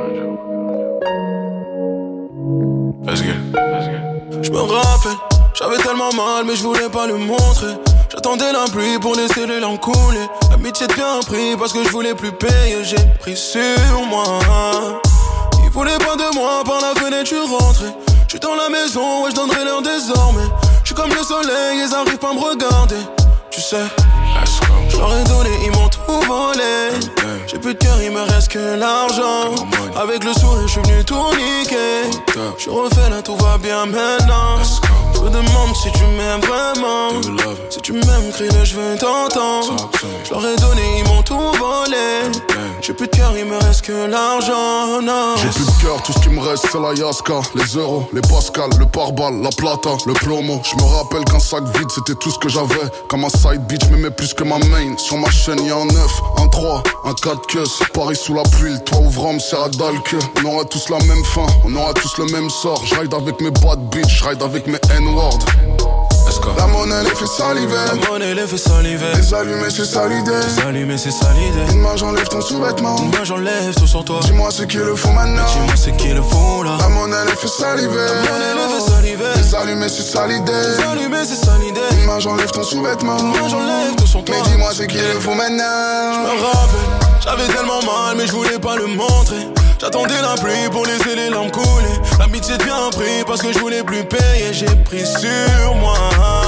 Let's go. Je me rappelle, j'avais tellement mal mais je voulais pas le montrer. J'attendais la pluie pour laisser les larmes couler. L'amitié devient pris parce que je voulais plus payer. J'ai pris sur moi. Ils voulaient pas de moi, par la fenêtre je rentrais. Je suis dans la maison, ouais je donnerai l'heure désormais. Je suis comme le soleil, ils arrivent pas à me regarder. Tu sais, je leur ai donné, ils m'ont tout volé. J'ai plus de cœur, il me reste que l'argent. Avec le sourire, je suis venu tout niquer. Je suis refait là, tout va bien maintenant. Je me demande si tu m'aimes vraiment. Si tu m'aimes, crie-le, je veux t'entendre. Je leur ai donné, ils m'ont tout volé. J'ai plus de cœur, il me reste que l'argent. J'ai plus de cœur, tout ce qui me reste c'est la Yaska. Les euros, les Pascal, le pare-balles, la plata, le plomo. Je me rappelle qu'un sac vide c'était tout ce que j'avais. Comme un side bitch, m'aimais plus que ma main. Sur ma chaîne y'a un 9, un 3, un 4 queues. Paris sous la pluie, le toit ouvrant me sert à dalle que. On aura tous la même fin, on aura tous le même sort. J'ride avec mes bad bitch, j'ride avec mes N-word. La monnaie les fait saliver. La monnaie les fait saliver. Les allumés c'est ça l'idée. Les allumés c'est ça l'idée. Une main j'enlève ton sous-vêtement. Une main j'enlève tout sur toi. Dis-moi ce qu'ils le font maintenant. Dis-moi ce qu'ils le font là. La monnaie les fait saliver. La monnaie les fait saliver. Les allumés c'est ça l'idée. Les allumés c'est ça l'idée. Une main j'enlève ton sous-vêtement. Une main j'enlève tout sur toi. Mais dis-moi ce qu'ils le font maintenant. Je me rappelle, j'avais tellement mal mais je voulais pas le montrer. J'attendais la pluie pour laisser les larmes couler. L'amitié devient pris parce que je voulais plus payer. J'ai pris sur moi.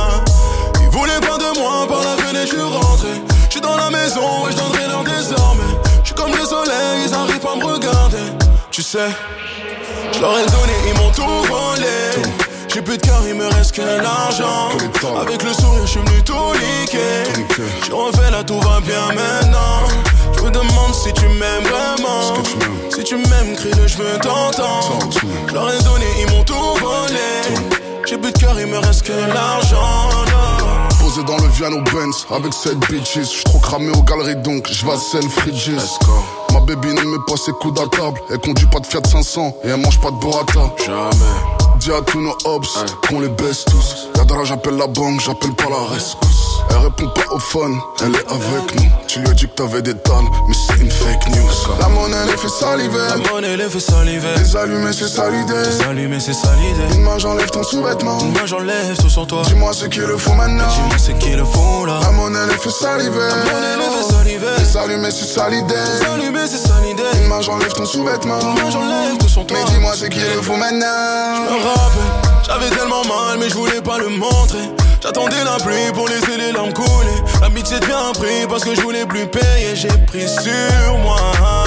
Ils voulaient pas de moi, par la fenêtre je suis rentré. Je suis dans la maison et je donnerai l'heure désormais. Je suis comme le soleil, ils arrivent pas à me regarder. Tu sais, je leur ai donné, ils m'ont tout volé. J'ai plus de cœur, il me reste que l'argent. Avec le sourire, je suis venu tout niquer. Je suis refait là, tout va bien maintenant. Je me demande si tu m'aimes vraiment. Si tu m'aimes, crie-le, je veux t'entendre. Je leur ai donné, ils m'ont tout volé. J'ai plus de cœur, il me reste que l'argent. Posé dans le Viano Benz avec 7 bitches. J'suis trop cramé aux galeries donc j'vais à Selfridges. Ma baby ne met pas ses coudes à table. Elle conduit pas de Fiat 500 et elle mange pas de burrata. Jamais. Dis à tous nos hops qu'on les baisse tous. Yadra j'appelle la banque, j'appelle pas la rescousse. Elle répond pas au phone, elle est avec nous. Tu lui as dit que t'avais des talles, mais c'est une fake news. La monnaie les fait saliver. La monnaie les fait saliver. Les allumés c'est ça l'idée. Les allumés c'est ça l'idée. Une main j'enlève ton sous-vêtement. Une main j'enlève tout sur toi. Dis-moi ce qu'ils le font maintenant. Dis-moi ce qu'ils le font là. La monnaie les fait saliver. La monnaie les fait saliver. Les allumés c'est ça l'idée. Les allumés c'est ça l'idée. Une main j'enlève ton sous-vêtement. Une main j'enlève tout sur toi. Mais dis-moi ce qu'ils le font maintenant. Je me rappelle, j'avais tellement mal mais je voulais pas le montrer. J'attendais la pluie pour laisser les larmes couler. L'amitié devient pris parce que je voulais plus payer. J'ai pris sur moi.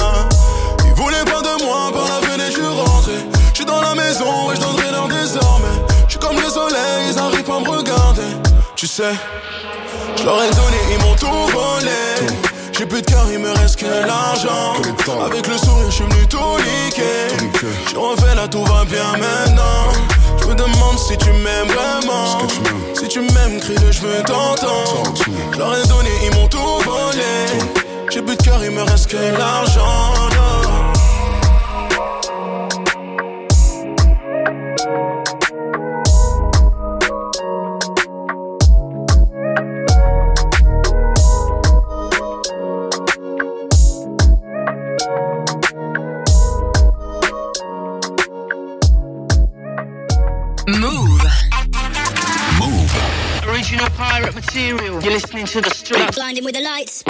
Ils voulaient pas de moi, par la fenêtre je suis rentré. Je suis dans la maison et je donnerai l'heure désormais. Je suis comme le soleil, ils arrivent pas à me regarder. Tu sais, je leur ai donné, ils m'ont tout volé. J'ai plus de cœur, il me reste que l'argent. Avec le sourire, je suis venu tout niquer. Je refais là, tout va bien maintenant. Je me demande si tu m'aimes vraiment. Si tu m'aimes, crie-le, je veux t'entendre. Je leur ai donné, ils m'ont tout volé. J'ai plus de cœur, il me reste que l'argent. Move. Original pirate material. You're listening to the street. Blinding with the lights.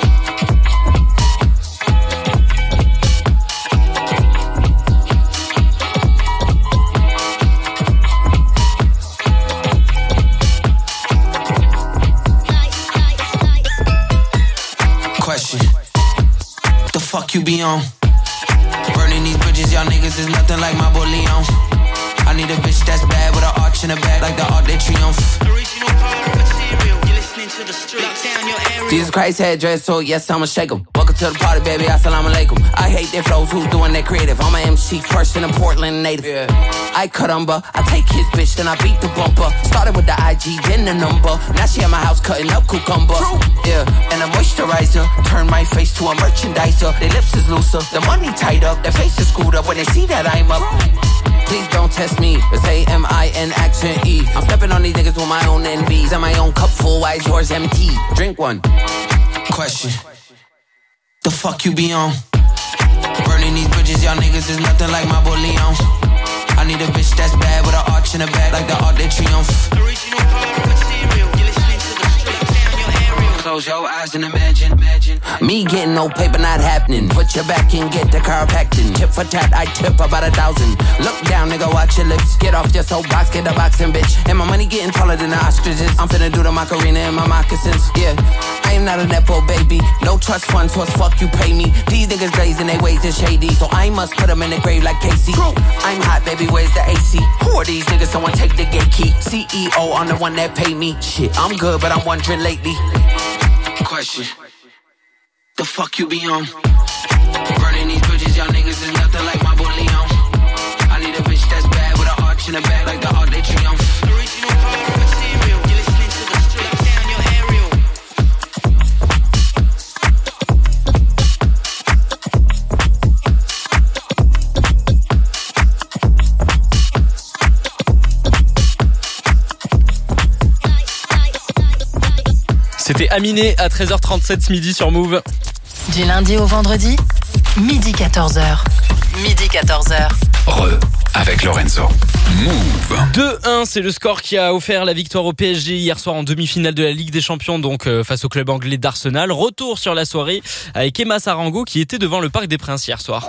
Question. The fuck you be on? Burning these bridges, y'all niggas is nothing like my boy Leon. I need a bitch that's bad with an arch in the back like the Arc de Triomphe. Original pirate material. You're listening to the street. Lock down your area. Jesus Christ head dress, so yes, I'ma shake 'em. Welcome to the party, baby, assalamu alaikum. I hate their flows, who's doing that creative? I'm a MC first and a Portland native. Yeah. I cut umber, I take his bitch, then I beat the bumper. Started with the IG, then the number. Now she at my house cutting up cucumber. Yeah, and a moisturizer, turn my face to a merchandiser. Their lips is looser, the money tight up, their face is screwed up when they see that I'm up. Please don't test me, it's A-M-I-N accent E. I'm stepping on these niggas with my own NBs. And my own cup full, why is yours empty? Drink one. Question. The fuck you be on? Burning these bridges, y'all niggas is nothing like my boy Leon. I need a bitch that's bad with an arch in the back like the Arc de Triomphe. Original pirate material. You're listening to the street. Lock down your area. Close your eyes and imagine. Me getting no paper not happening. Put your back in, get the chiropractic. Tip for tat, I tip about 1,000. Look down, nigga, watch your lips. Get off your soapbox, get a boxing, bitch. And my money getting taller than the ostriches. I'm finna do the Macarena in my moccasins. Yeah, I am not a nepo baby. No trust fund, so as fuck you pay me. These niggas glazing their ways is shady, so I must put them in the grave like Casey. I'm hot, baby, where's the AC? Who are these niggas? Someone take the gate key. CEO, I'm the one that pay me. Shit, I'm good, but I'm wondering lately. Question. The fuck you be on? Burning these bridges, y'all niggas is nothing like my boy Leon. I need a bitch that's bad with an arch in the back like the Arc de Triomphe. Original pirate material. You're listening to the street. Lock down your area. C'était Aminé à 13h37 ce midi sur Move. Du lundi au vendredi, midi 14h. Midi 14h. Avec Lorenzo. Move. 2-1, c'est le score qui a offert la victoire au PSG hier soir en demi-finale de la Ligue des Champions, donc face au club anglais d'Arsenal. Retour sur la soirée avec Emma Sarango qui était devant le Parc des Princes hier soir.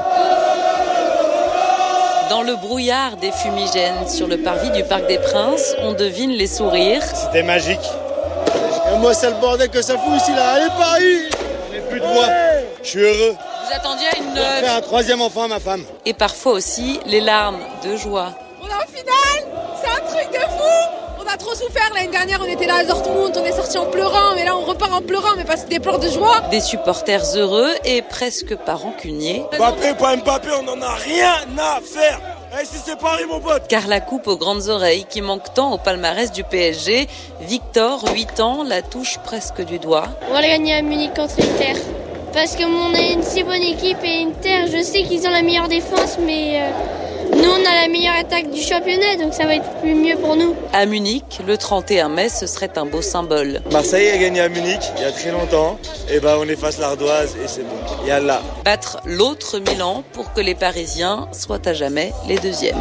Dans le brouillard des fumigènes sur le parvis du Parc des Princes, on devine les sourires. C'était magique. Et moi, c'est le bordel que ça fout ici, là. Allez, Paris! On n'a plus de voix. Je suis heureux. Vous attendiez à une... faire un troisième enfant à ma femme. Et parfois aussi les larmes de joie. On est en finale! C'est un truc de fou! On a trop souffert l'année dernière, on était là à Dortmund, on est sorti en pleurant, mais là on repart en pleurant, mais parce que des pleurs de joie. Des supporters heureux et presque pas rancuniers. Mbappé, pas Mbappé, on en a rien à faire! Eh, si c'est Paris, mon pote! Car la coupe aux grandes oreilles qui manque tant au palmarès du PSG, Victor, 8 ans, la touche presque du doigt. On va la gagner à Munich contre l'Inter. Parce qu'on a une si bonne équipe et Inter, je sais qu'ils ont la meilleure défense, mais nous on a la meilleure attaque du championnat, donc ça va être mieux pour nous. À Munich, le 31 mai, ce serait un beau symbole. Marseille a gagné à Munich il y a très longtemps. Et on efface l'ardoise et c'est bon. Yallah. Battre l'autre Milan pour que les Parisiens soient à jamais les deuxièmes.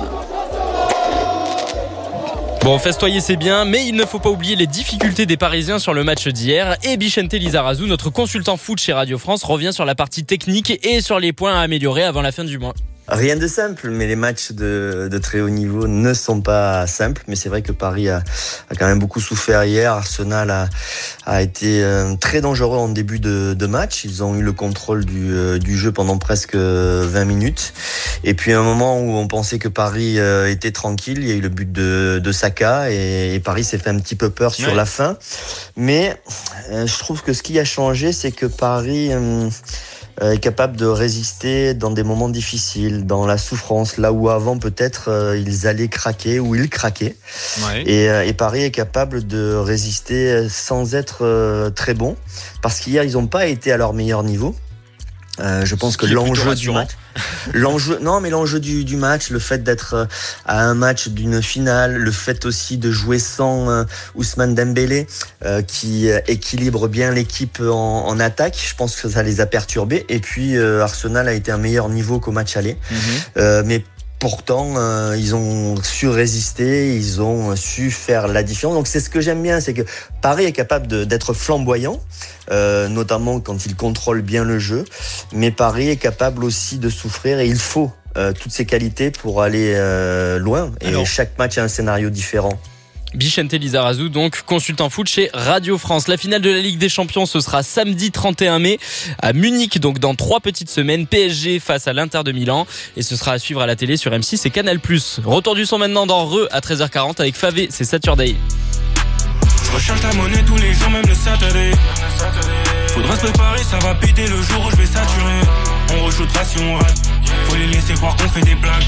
Bon, festoyer c'est bien, mais il ne faut pas oublier les difficultés des Parisiens sur le match d'hier. Et Bichente Lizarazu, notre consultant foot chez Radio France, revient sur la partie technique et sur les points à améliorer avant la fin du mois. Rien de simple, mais les matchs de très haut niveau ne sont pas simples. Mais c'est vrai que Paris a quand même beaucoup souffert hier. Arsenal a été très dangereux en début de match. Ils ont eu le contrôle du jeu pendant presque 20 minutes. Et puis à un moment où on pensait que Paris était tranquille, il y a eu le but de Saka et Paris s'est fait un petit peu peur sur la fin. Mais je trouve que ce qui a changé, c'est que Paris... est capable de résister dans des moments difficiles, dans la souffrance, là où avant peut-être ils allaient craquer ou ils craquaient. Ouais. Et Paris est capable de résister sans être très bon, parce qu'hier ils n'ont pas été à leur meilleur niveau. Je pense que l'enjeu du match, l'enjeu du match, le fait d'être à un match d'une finale, le fait aussi de jouer sans Ousmane Dembélé, qui équilibre bien l'équipe en attaque, je pense que ça les a perturbés. Et puis Arsenal a été à un meilleur niveau qu'au match aller, mais pourtant, ils ont su résister, ils ont su faire la différence. Donc c'est ce que j'aime bien, c'est que Paris est capable d'être flamboyant, notamment quand il contrôle bien le jeu, mais Paris est capable aussi de souffrir, et il faut toutes ces qualités pour aller loin. Et Alors, chaque match a un scénario différent. Bichente Lizarazu, donc consultant foot chez Radio France. La finale de la Ligue des Champions, ce sera samedi 31 mai à Munich, donc dans 3 petites semaines. PSG face à l'Inter de Milan, et ce sera à suivre à la télé sur M6 et Canal+. Retour du son maintenant dans Re à 13h40 avec Favé, c'est Saturday. Je recharge la monnaie tous les jours, même le Saturday. Faudra se préparer, ça va péter le jour où je vais saturer. On reshootera si on rate. Faut les laisser croire qu'on fait des blagues.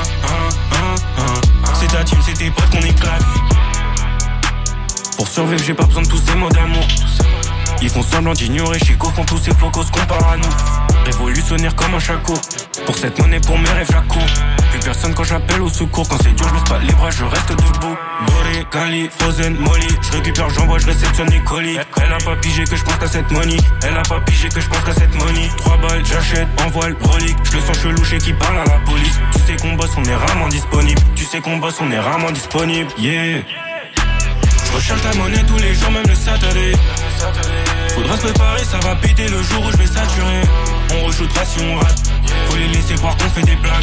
C'est ta team, c'est tes potes qu'on éclate. Pour survivre, j'ai pas besoin de tous ces mots d'amour. Ils font semblant d'ignorer, chez qu'au fond tous ces flocos se comparent à nous. Révolutionnaire comme un chaco. Pour cette monnaie, pour mes rêves, j'accours. Plus personne quand j'appelle au secours. Quand c'est dur, je baisse pas les bras, je reste debout. Doré, Cali, Frozen, Molly. Je récupère, j'envoie, je réceptionne les colis. Elle a pas pigé que je pense qu'à cette money. Elle a pas pigé que je pense qu'à cette money. 3 balles, j'achète, envoie le relique. Je le sens chelou, chez qui parle à la police. Tu sais qu'on bosse, on est rarement disponible. Tu sais qu'on bosse, on est rarement disponible. Yeah. Je recherche la monnaie tous les jours, même le Saturday. Faudra se préparer, ça va péter le jour où je vais saturer. On reshootera si on rate. Faut les laisser croire qu'on fait des blagues.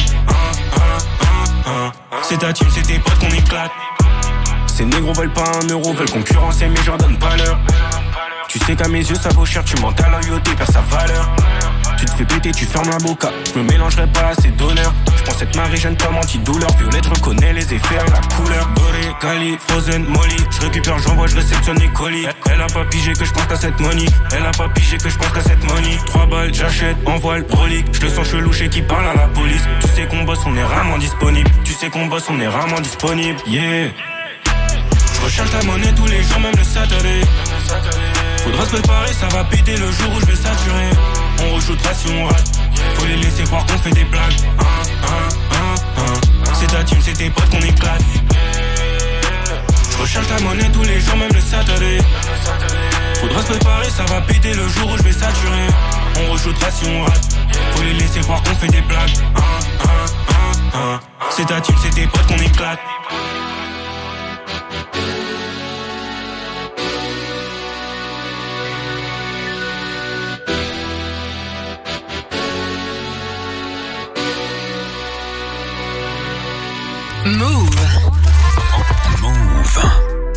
C'est ta team, c'est tes potes qu'on éclate. Ces négros veulent pas 1 euro, veulent concurrencer mais je leur donne pas l'heure. Tu sais qu'à mes yeux ça vaut cher, tu mens ta loyauté, perds sa valeur. Tu te fais péter, tu fermes la boca. Je me mélangerai pas à ces donneurs. Je prends cette Marie, jeune pomme anti-douleur. Violette, je reconnais les effets, la couleur. Doré, Cali, Frozen, Molly. Je récupère, j'envoie, je réceptionne les colis. Elle a pas pigé que je pense qu'à cette money. Elle a pas pigé que je pense qu'à cette money. 3 balles, j'achète, envoie le relique. Je le sens chelou, chez qui parle à la police. Tu sais qu'on bosse, on est rarement disponible. Tu sais qu'on bosse, on est rarement disponible. Yeah. Je recherche la monnaie tous les jours, même le Saturday. Faudra se préparer, ça va péter le jour où je vais saturer. On reshootera si on rate. Faut les laisser croire qu'on fait des blagues. C'est ta team, c'est tes potes qu'on éclate. Je recherche la monnaie tous les jours, même le Saturday. Faudra se préparer, ça va péter le jour où je vais saturer. On reshootera si on rate. Faut les laisser croire qu'on fait des blagues. C'est ta team, c'est tes potes qu'on éclate. Move. Move.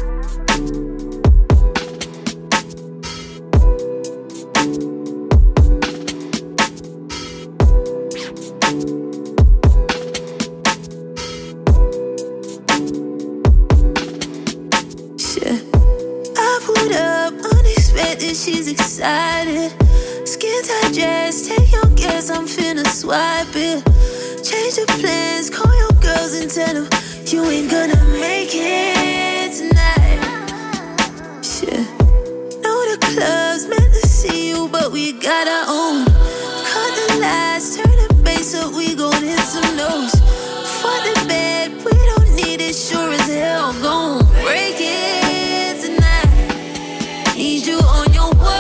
She's excited. Skin tight dress, take your guess, I'm finna swipe it. Change the plans, call your girls and tell them you ain't gonna make it tonight. Shit. Know the club's meant to see you, but we got our own. Cut the lights, turn the bass up, we gon' hit some notes. Fuck the bed, we don't need it, sure as hell gon' break it tonight. Need you on your worst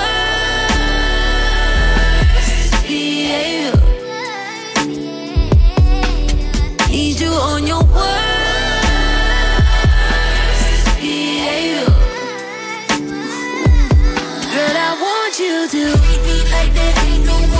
behavior. Need you on your worst behavior. Girl, I want you to treat me like there ain't no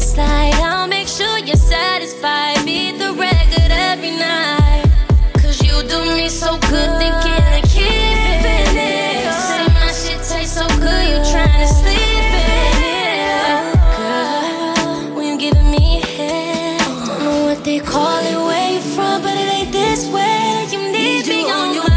slide. I'll make sure you're satisfied. Beat the record every night. Cause you do me so good, thinking of keeping it. Say my shit tastes so good, you trying to sleep in it. Girl, when you giving me head, don't know what they call it, where you from, but it ain't this way. You need me on your mind.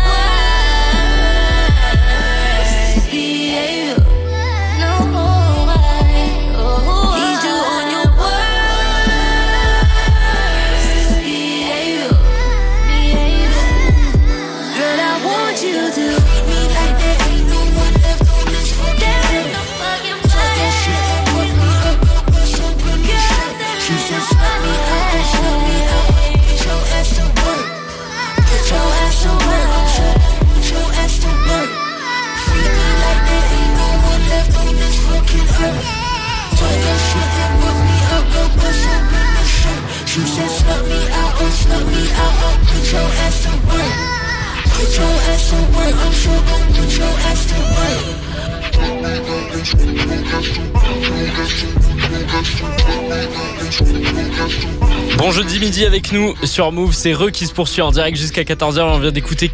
Bon jeudi midi avec nous sur Move, c'est Re qui se poursuit en direct jusqu'à 14h. On vient d'écouter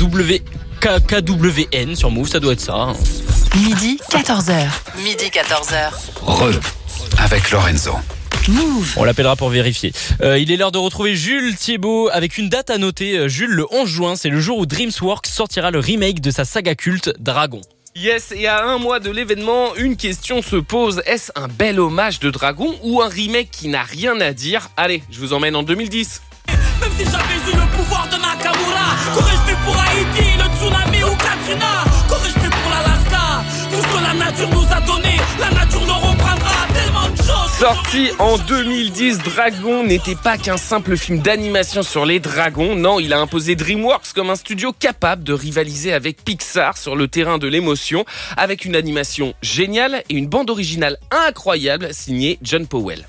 4KWN sur Move, ça doit être ça. Hein. Midi 14h. Midi 14h. Re avec Lorenzo. Move. On l'appellera pour vérifier. Il est l'heure de retrouver Jules Thiebaud avec une date à noter. Jules, le 11 juin, c'est le jour où DreamWorks sortira le remake de sa saga culte Dragon. Yes, et à un mois de l'événement, une question se pose. Est-ce un bel hommage de Dragon ou un remake qui n'a rien à dire? Allez, je vous emmène en 2010. Même si j'avais eu le pouvoir de Nakamura, qu'aurais-je fait pour Haïti, le tsunami ou Katrina? Qu'aurais-je fait pour l'Alaska? Tout ce que la nature nous a donné, la nature nous reprendra. Tellement de choses. Sorti en 2010, Dragon n'était pas qu'un simple film d'animation sur les dragons. Non, il a imposé DreamWorks comme un studio capable de rivaliser avec Pixar sur le terrain de l'émotion, avec une animation géniale et une bande originale incroyable signée John Powell.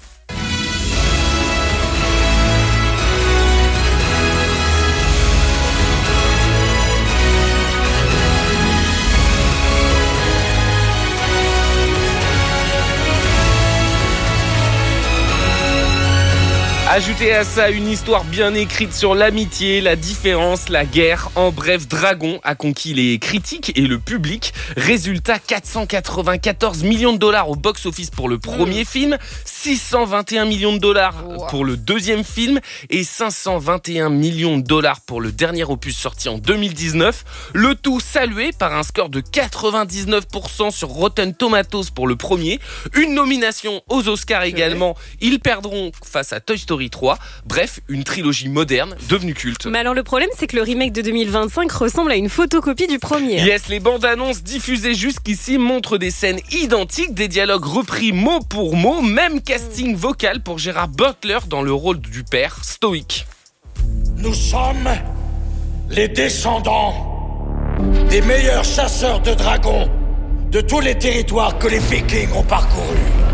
Ajoutez à ça une histoire bien écrite sur l'amitié, la différence, la guerre. En bref, Dragon a conquis les critiques et le public. Résultat, 494 millions de dollars au box-office pour le premier film, 621 millions de dollars pour le deuxième film et 521 millions de dollars pour le dernier opus sorti en 2019. Le tout salué par un score de 99% sur Rotten Tomatoes pour le premier. Une nomination aux Oscars également. Ils perdront face à Toy Story 3. Bref, une trilogie moderne devenue culte. Mais alors le problème, c'est que le remake de 2025 ressemble à une photocopie du premier. Yes, les bandes annonces diffusées jusqu'ici montrent des scènes identiques, des dialogues repris mot pour mot, même casting vocal pour Gérard Butler dans le rôle du père, stoïque. Nous sommes les descendants des meilleurs chasseurs de dragons de tous les territoires que les Vikings ont parcourus.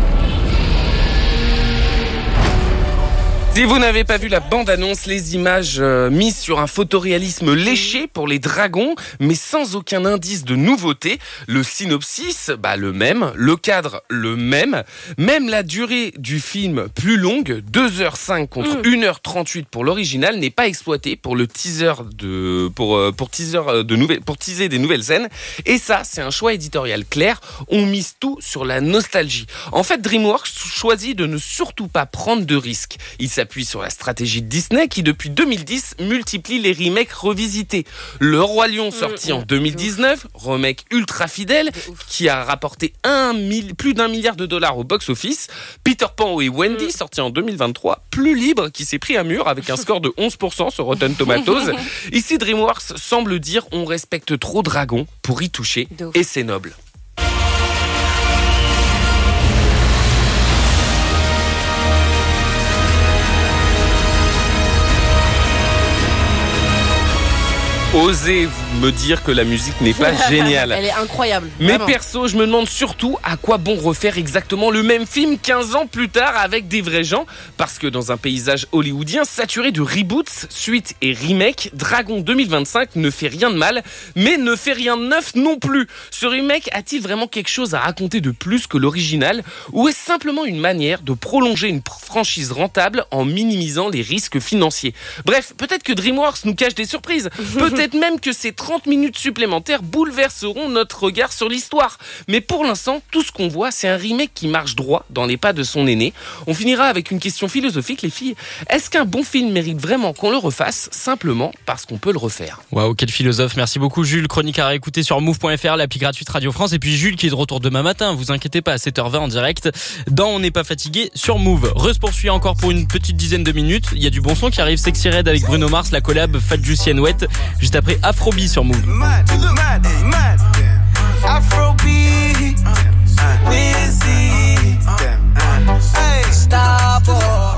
Si vous n'avez pas vu la bande-annonce, les images mises sur un photoréalisme léché pour les dragons, mais sans aucun indice de nouveauté. Le synopsis, le même. Le cadre, le même. Même la durée du film, plus longue, 2h05 contre 1h38 pour l'original, n'est pas exploitée pour le teaser pour teaser des nouvelles scènes. Et ça, c'est un choix éditorial clair. On mise tout sur la nostalgie. En fait, DreamWorks choisit de ne surtout pas prendre de risques. Il s'appuie sur la stratégie de Disney qui, depuis 2010, multiplie les remakes revisités. Le Roi Lion, sorti en 2019, remake ultra fidèle, qui a rapporté plus d'1 milliard de dollars au box-office. Peter Pan et Wendy, sorti en 2023, plus libre, qui s'est pris un mur avec un score de 11% sur Rotten Tomatoes. Ici, DreamWorks semble dire on respecte trop Dragon pour y toucher, et c'est noble. osez me dire que la musique n'est pas géniale. Elle est incroyable. Mais vraiment. perso, je me demande surtout à quoi bon refaire exactement le même film 15 ans plus tard avec des vrais gens. Parce que dans un paysage hollywoodien saturé de reboots, suites et remakes, Dragon 2025 ne fait rien de mal, mais ne fait rien de neuf non plus. Ce remake a-t-il vraiment quelque chose à raconter de plus que l'original, ou est-ce simplement une manière de prolonger une franchise rentable en minimisant les risques financiers? Bref, peut-être que DreamWorks nous cache des surprises. Peut-être même que ces 30 minutes supplémentaires bouleverseront notre regard sur l'histoire. Mais pour l'instant, tout ce qu'on voit, c'est un remake qui marche droit dans les pas de son aîné. On finira avec une question philosophique, les filles. Est-ce qu'un bon film mérite vraiment qu'on le refasse simplement parce qu'on peut le refaire? Waouh, quel philosophe. Merci beaucoup Jules. Chronique à réécouter sur move.fr, l'appli gratuite Radio France. Et puis Jules qui est de retour demain matin, vous inquiétez pas, à 7h20 en direct dans On n'est pas fatigué sur Move. Re se poursuit encore pour une petite dizaine de minutes. Il y a du bon son qui arrive, Sexy Red avec Bruno Mars, la collab Fat Juicy and Wet, juste après Afrobeat sur Move. Afrobeat, Wizzy, Starboy.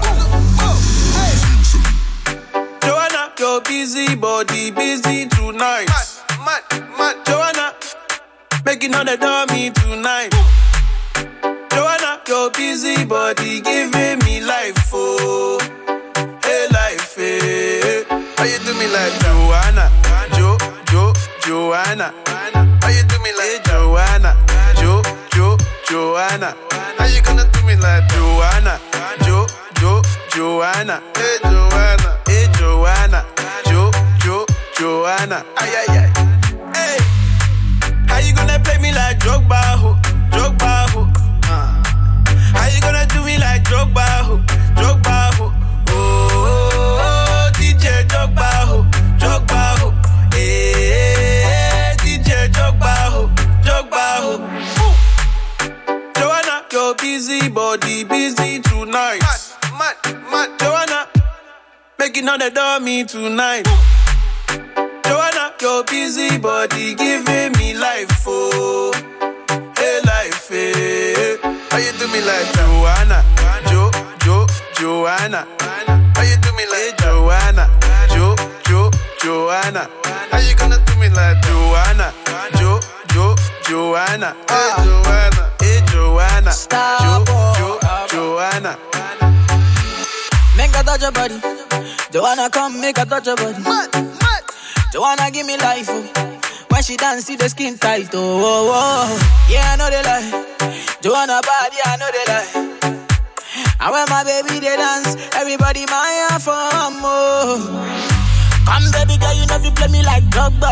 Joanna, your busy body busy tonight. Joanna, making all the dummy tonight. Joanna, your busy body giving me life, oh, hey life, hey. How you do me like Joanna, Joanna? How you do me like Joanna, Joanna? How you gonna do me like Joanna, Joanna? Hey Joanna, Joanna? Ay ay ay. Hey, how you gonna play me like Drogba, ho? How you gonna do me like Drogba, ho? Oh, DJ Drogba, ho? Hey, DJ Drogba, ho? Joanna, your busy body busy tonight. Mad. Joanna, making all the dummy tonight. Joanna, your busy body giving me life, oh, hey life, hey. How you do me like Joanna, Joanna? How you do me like Joanna, Joanna? How you gonna do me like Joanna, Joanna? Hey Joanna, Joanna? Make a touch your body, Joanna, come make a touch your body. Joanna, give me life, oh. When she dance, see the skin tight, oh. Yeah, I know they lie. Joanna body, I know they lie. And when my baby they dance, everybody my for more. Come baby girl, you know you play me like Drogba.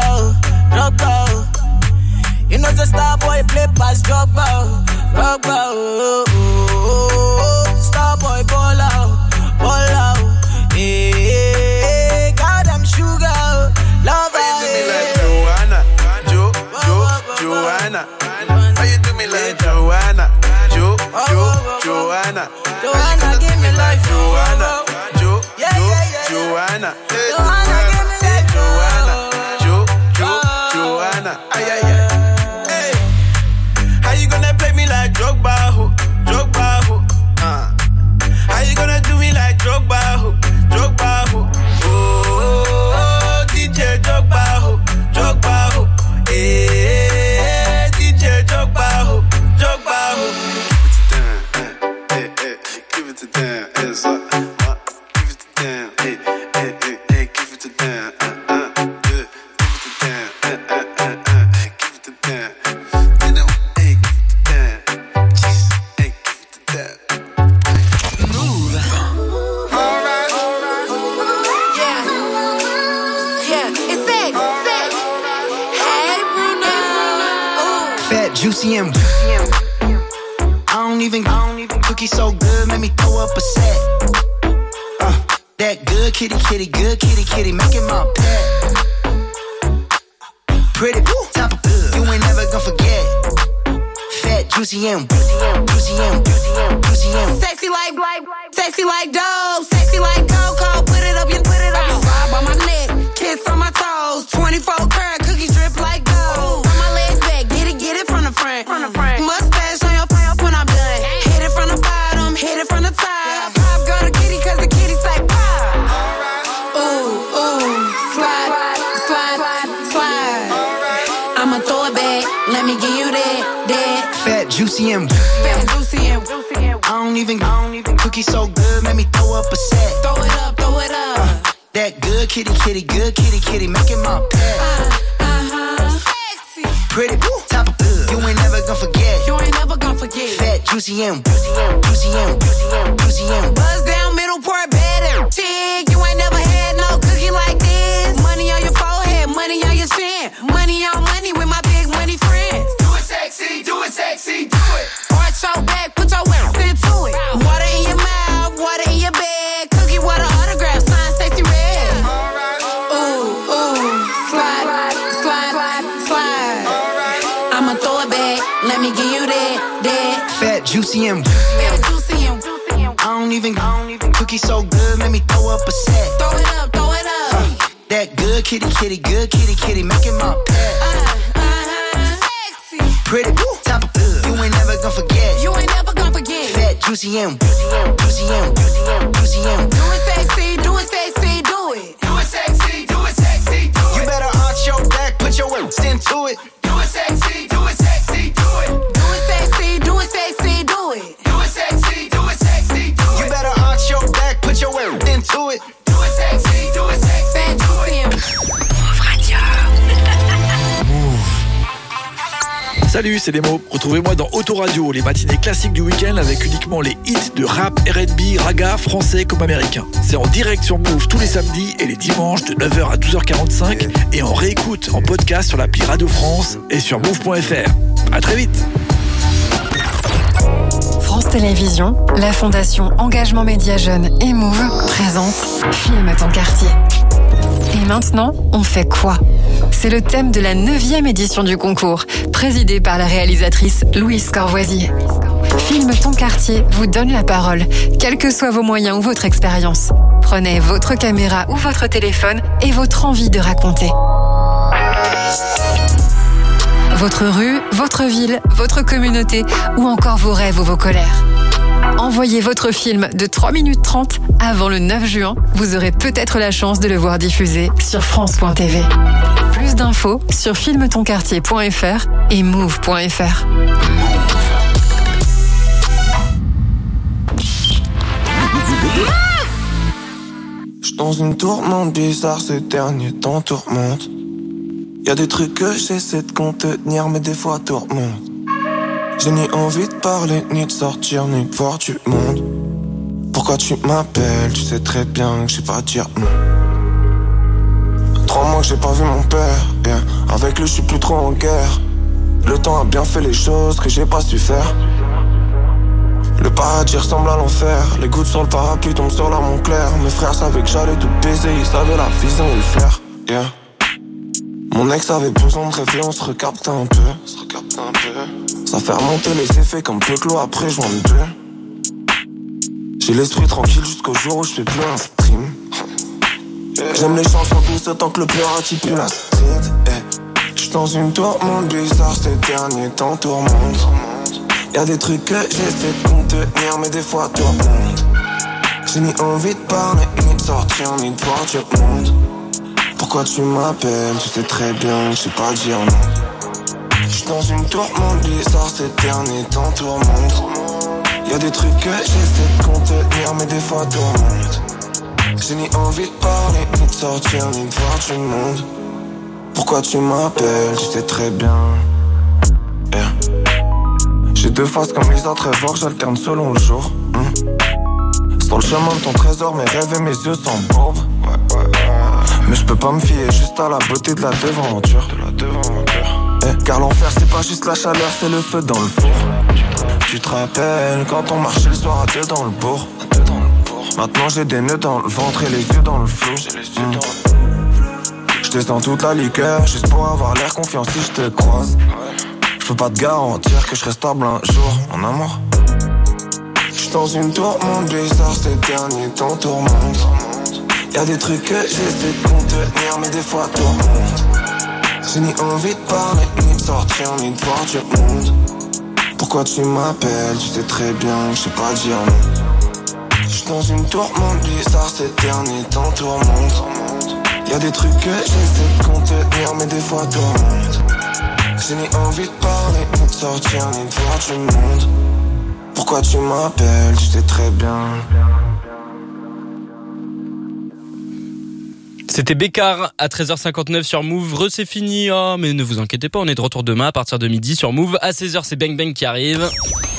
You know the star boy play past Drogba. Star boy ball out. Hey, God I'm sugar, love. How you do me like Joanna, Joanna? How you do me like Joanna, Joanna? Joanna, give me life, Joanna, yeah. Joanna. Joanna, give me life, Joanna. Ay ay ay. Hey, how you gonna play me like Drogba, ho? How you gonna do me like Drogba, ho? Oh, DJ Drogba, ho? Hey, DJ Drogba, ho? Give it to them, it's up. Give it to them, hey, give it to them, give it to them, give it to them. Hey, give it to them, hey, give it to them. Move. Alright. Yeah, it's it. Hey, Bruno. Fat, juicy, and I don't even cookie so good, make me throw up a set. That good kitty, good kitty, making my pet. Pretty, top of good, you ain't never gonna forget. Fat, juicy, and Sexy like dough, cold, put it up your slide by my neck, kiss on my toes, 24 karat cookies drip like gold. On my legs back, get it from the front. Mustache on your when I'm done. Hit it from the bottom, hit it from the top. Pop girl the kitty, cause the kitty say pop. Ooh, slide. juicy and I don't even cookie so good, make me throw up a set. Throw it up. That good kitty, making my pet. Sexy. Pretty, top of good. You ain't never gonna forget. Fat, juicy and Buzz down, middle part, better. Chick, you ain't never had no cookie like this. Money on your forehead, money on your chin. Money on money with my big money friends. Do it sexy, do it. Arch your back, put your waist into it. Water in your mouth, water in your bed. Cookie water autograph, sign sexy red. Ooh, slide. I'ma throw it back, let me give you that. fat, juicy and I don't even cookie so good, make me throw up a set. Throw it up. That good kitty, making my pet. Sexy. Pretty, top of good. You ain't never gonna forget. Fat, juicy and Do it sexy, do it. You better arch your back, put your waist into it. Do it sexy, do it. Do it sexy, do it. You better arch your back, put your waist into it. Do it sexy, do it. Fat, juicy and Salut, c'est Nemo. Retrouvez-moi dans Autoradio, les matinées classiques du week-end avec uniquement les hits de rap, R&B, raga, français comme américain. C'est en direct sur Move tous les samedis et les dimanches de 9h à 12h45 et en réécoute en podcast sur l'appli Radio France et sur move.fr. À très vite. France Télévisions, la Fondation Engagement Média Jeunes et Move présente Filme ton quartier. Et maintenant, on fait quoi ? C'est le thème de la 9e édition du concours, présidée par la réalisatrice Louise Corvoisier. Filme ton quartier vous donne la parole, quels que soient vos moyens ou votre expérience. Prenez votre caméra ou votre téléphone et votre envie de raconter. Votre rue, votre ville, votre communauté ou encore vos rêves ou vos colères. Envoyez votre film de 3 minutes 30 avant le 9 juin. Vous aurez peut-être la chance de le voir diffusé sur France.tv. Plus d'infos sur filmetonquartier.fr et move.fr. J'suis dans une tourmente bizarre, ces derniers temps tourmente. Y'a des trucs que j'essaie de contenir, mais des fois tourmente. J'ai ni envie de parler, ni de sortir, ni de voir du monde. Pourquoi tu m'appelles? Tu sais très bien que je sais pas dire non. 3 mois que j'ai pas vu mon père, yeah. Avec lui je suis plus trop en guerre. Le temps a bien fait les choses que j'ai pas su faire. Le paradis ressemble à l'enfer. Les gouttes sur le parapluie tombent sur la Montclair. Mes frères savaient que j'allais tout baiser, ils savaient la vision et le flair, yeah. Mon ex avait besoin de rêver, on se recapte un peu. Ça fait remonter les effets comme peu que l'eau après joint de deux. J'ai l'esprit tranquille jusqu'au jour où je fais plus un stream. J'aime les chansons douces autant que le pératif pue la street. J'suis dans une tourmente bizarre, ces derniers temps tourmente. Y'a des trucs que j'essaie de contenir, mais des fois tourmente. J'ai ni envie de parler, ni de sortir, ni de voir du monde. Pourquoi tu m'appelles? Tu sais très bien que je sais pas dire non. J'suis dans une tourmente bizarre, ces derniers temps tourmente. Y'a des trucs que j'essaie de contenir, mais des fois tourmente. J'ai ni envie de parler, ni de sortir, ni de voir du monde. Pourquoi tu m'appelles? Tu sais très bien, yeah. J'ai deux faces comme les autres rêveurs, j'alterne selon le jour. Sur le chemin de ton trésor, mes rêves et mes yeux s'embourbent. Mais je peux pas me fier juste à la beauté de la devanture. Car l'enfer c'est pas juste la chaleur, c'est le feu dans le four. Tu te rappelles quand on marchait le soir à deux dans le bourg. Maintenant j'ai des nœuds dans le ventre et les yeux dans le flou. Je descends toute la liqueur juste pour avoir l'air confiant si je te croise. Je peux pas te garantir que je reste stable un jour, mon amour. J'suis dans une tourmente bizarre, ces derniers temps tourmente. Y'a des trucs que j'essaie de contenir, mais des fois tourmente. J'ai ni envie de parler, ni de sortir, ni de voir du monde. Pourquoi tu m'appelles? Tu sais très bien que je sais pas dire non. J'suis dans une tourmente bizarre, ces derniers temps tourmente. Y'a des trucs que j'essaie de contenir, mais des fois tourmente. J'ai ni envie de parler, journée, on te sortir, on est voir du monde. Pourquoi tu m'appelles, tu sais très bien. C'était Bécard à 13h59 sur Move. C'est fini, mais ne vous inquiétez pas, on est de retour demain à partir de midi sur Move. À 16h, c'est Bang Bang qui arrive.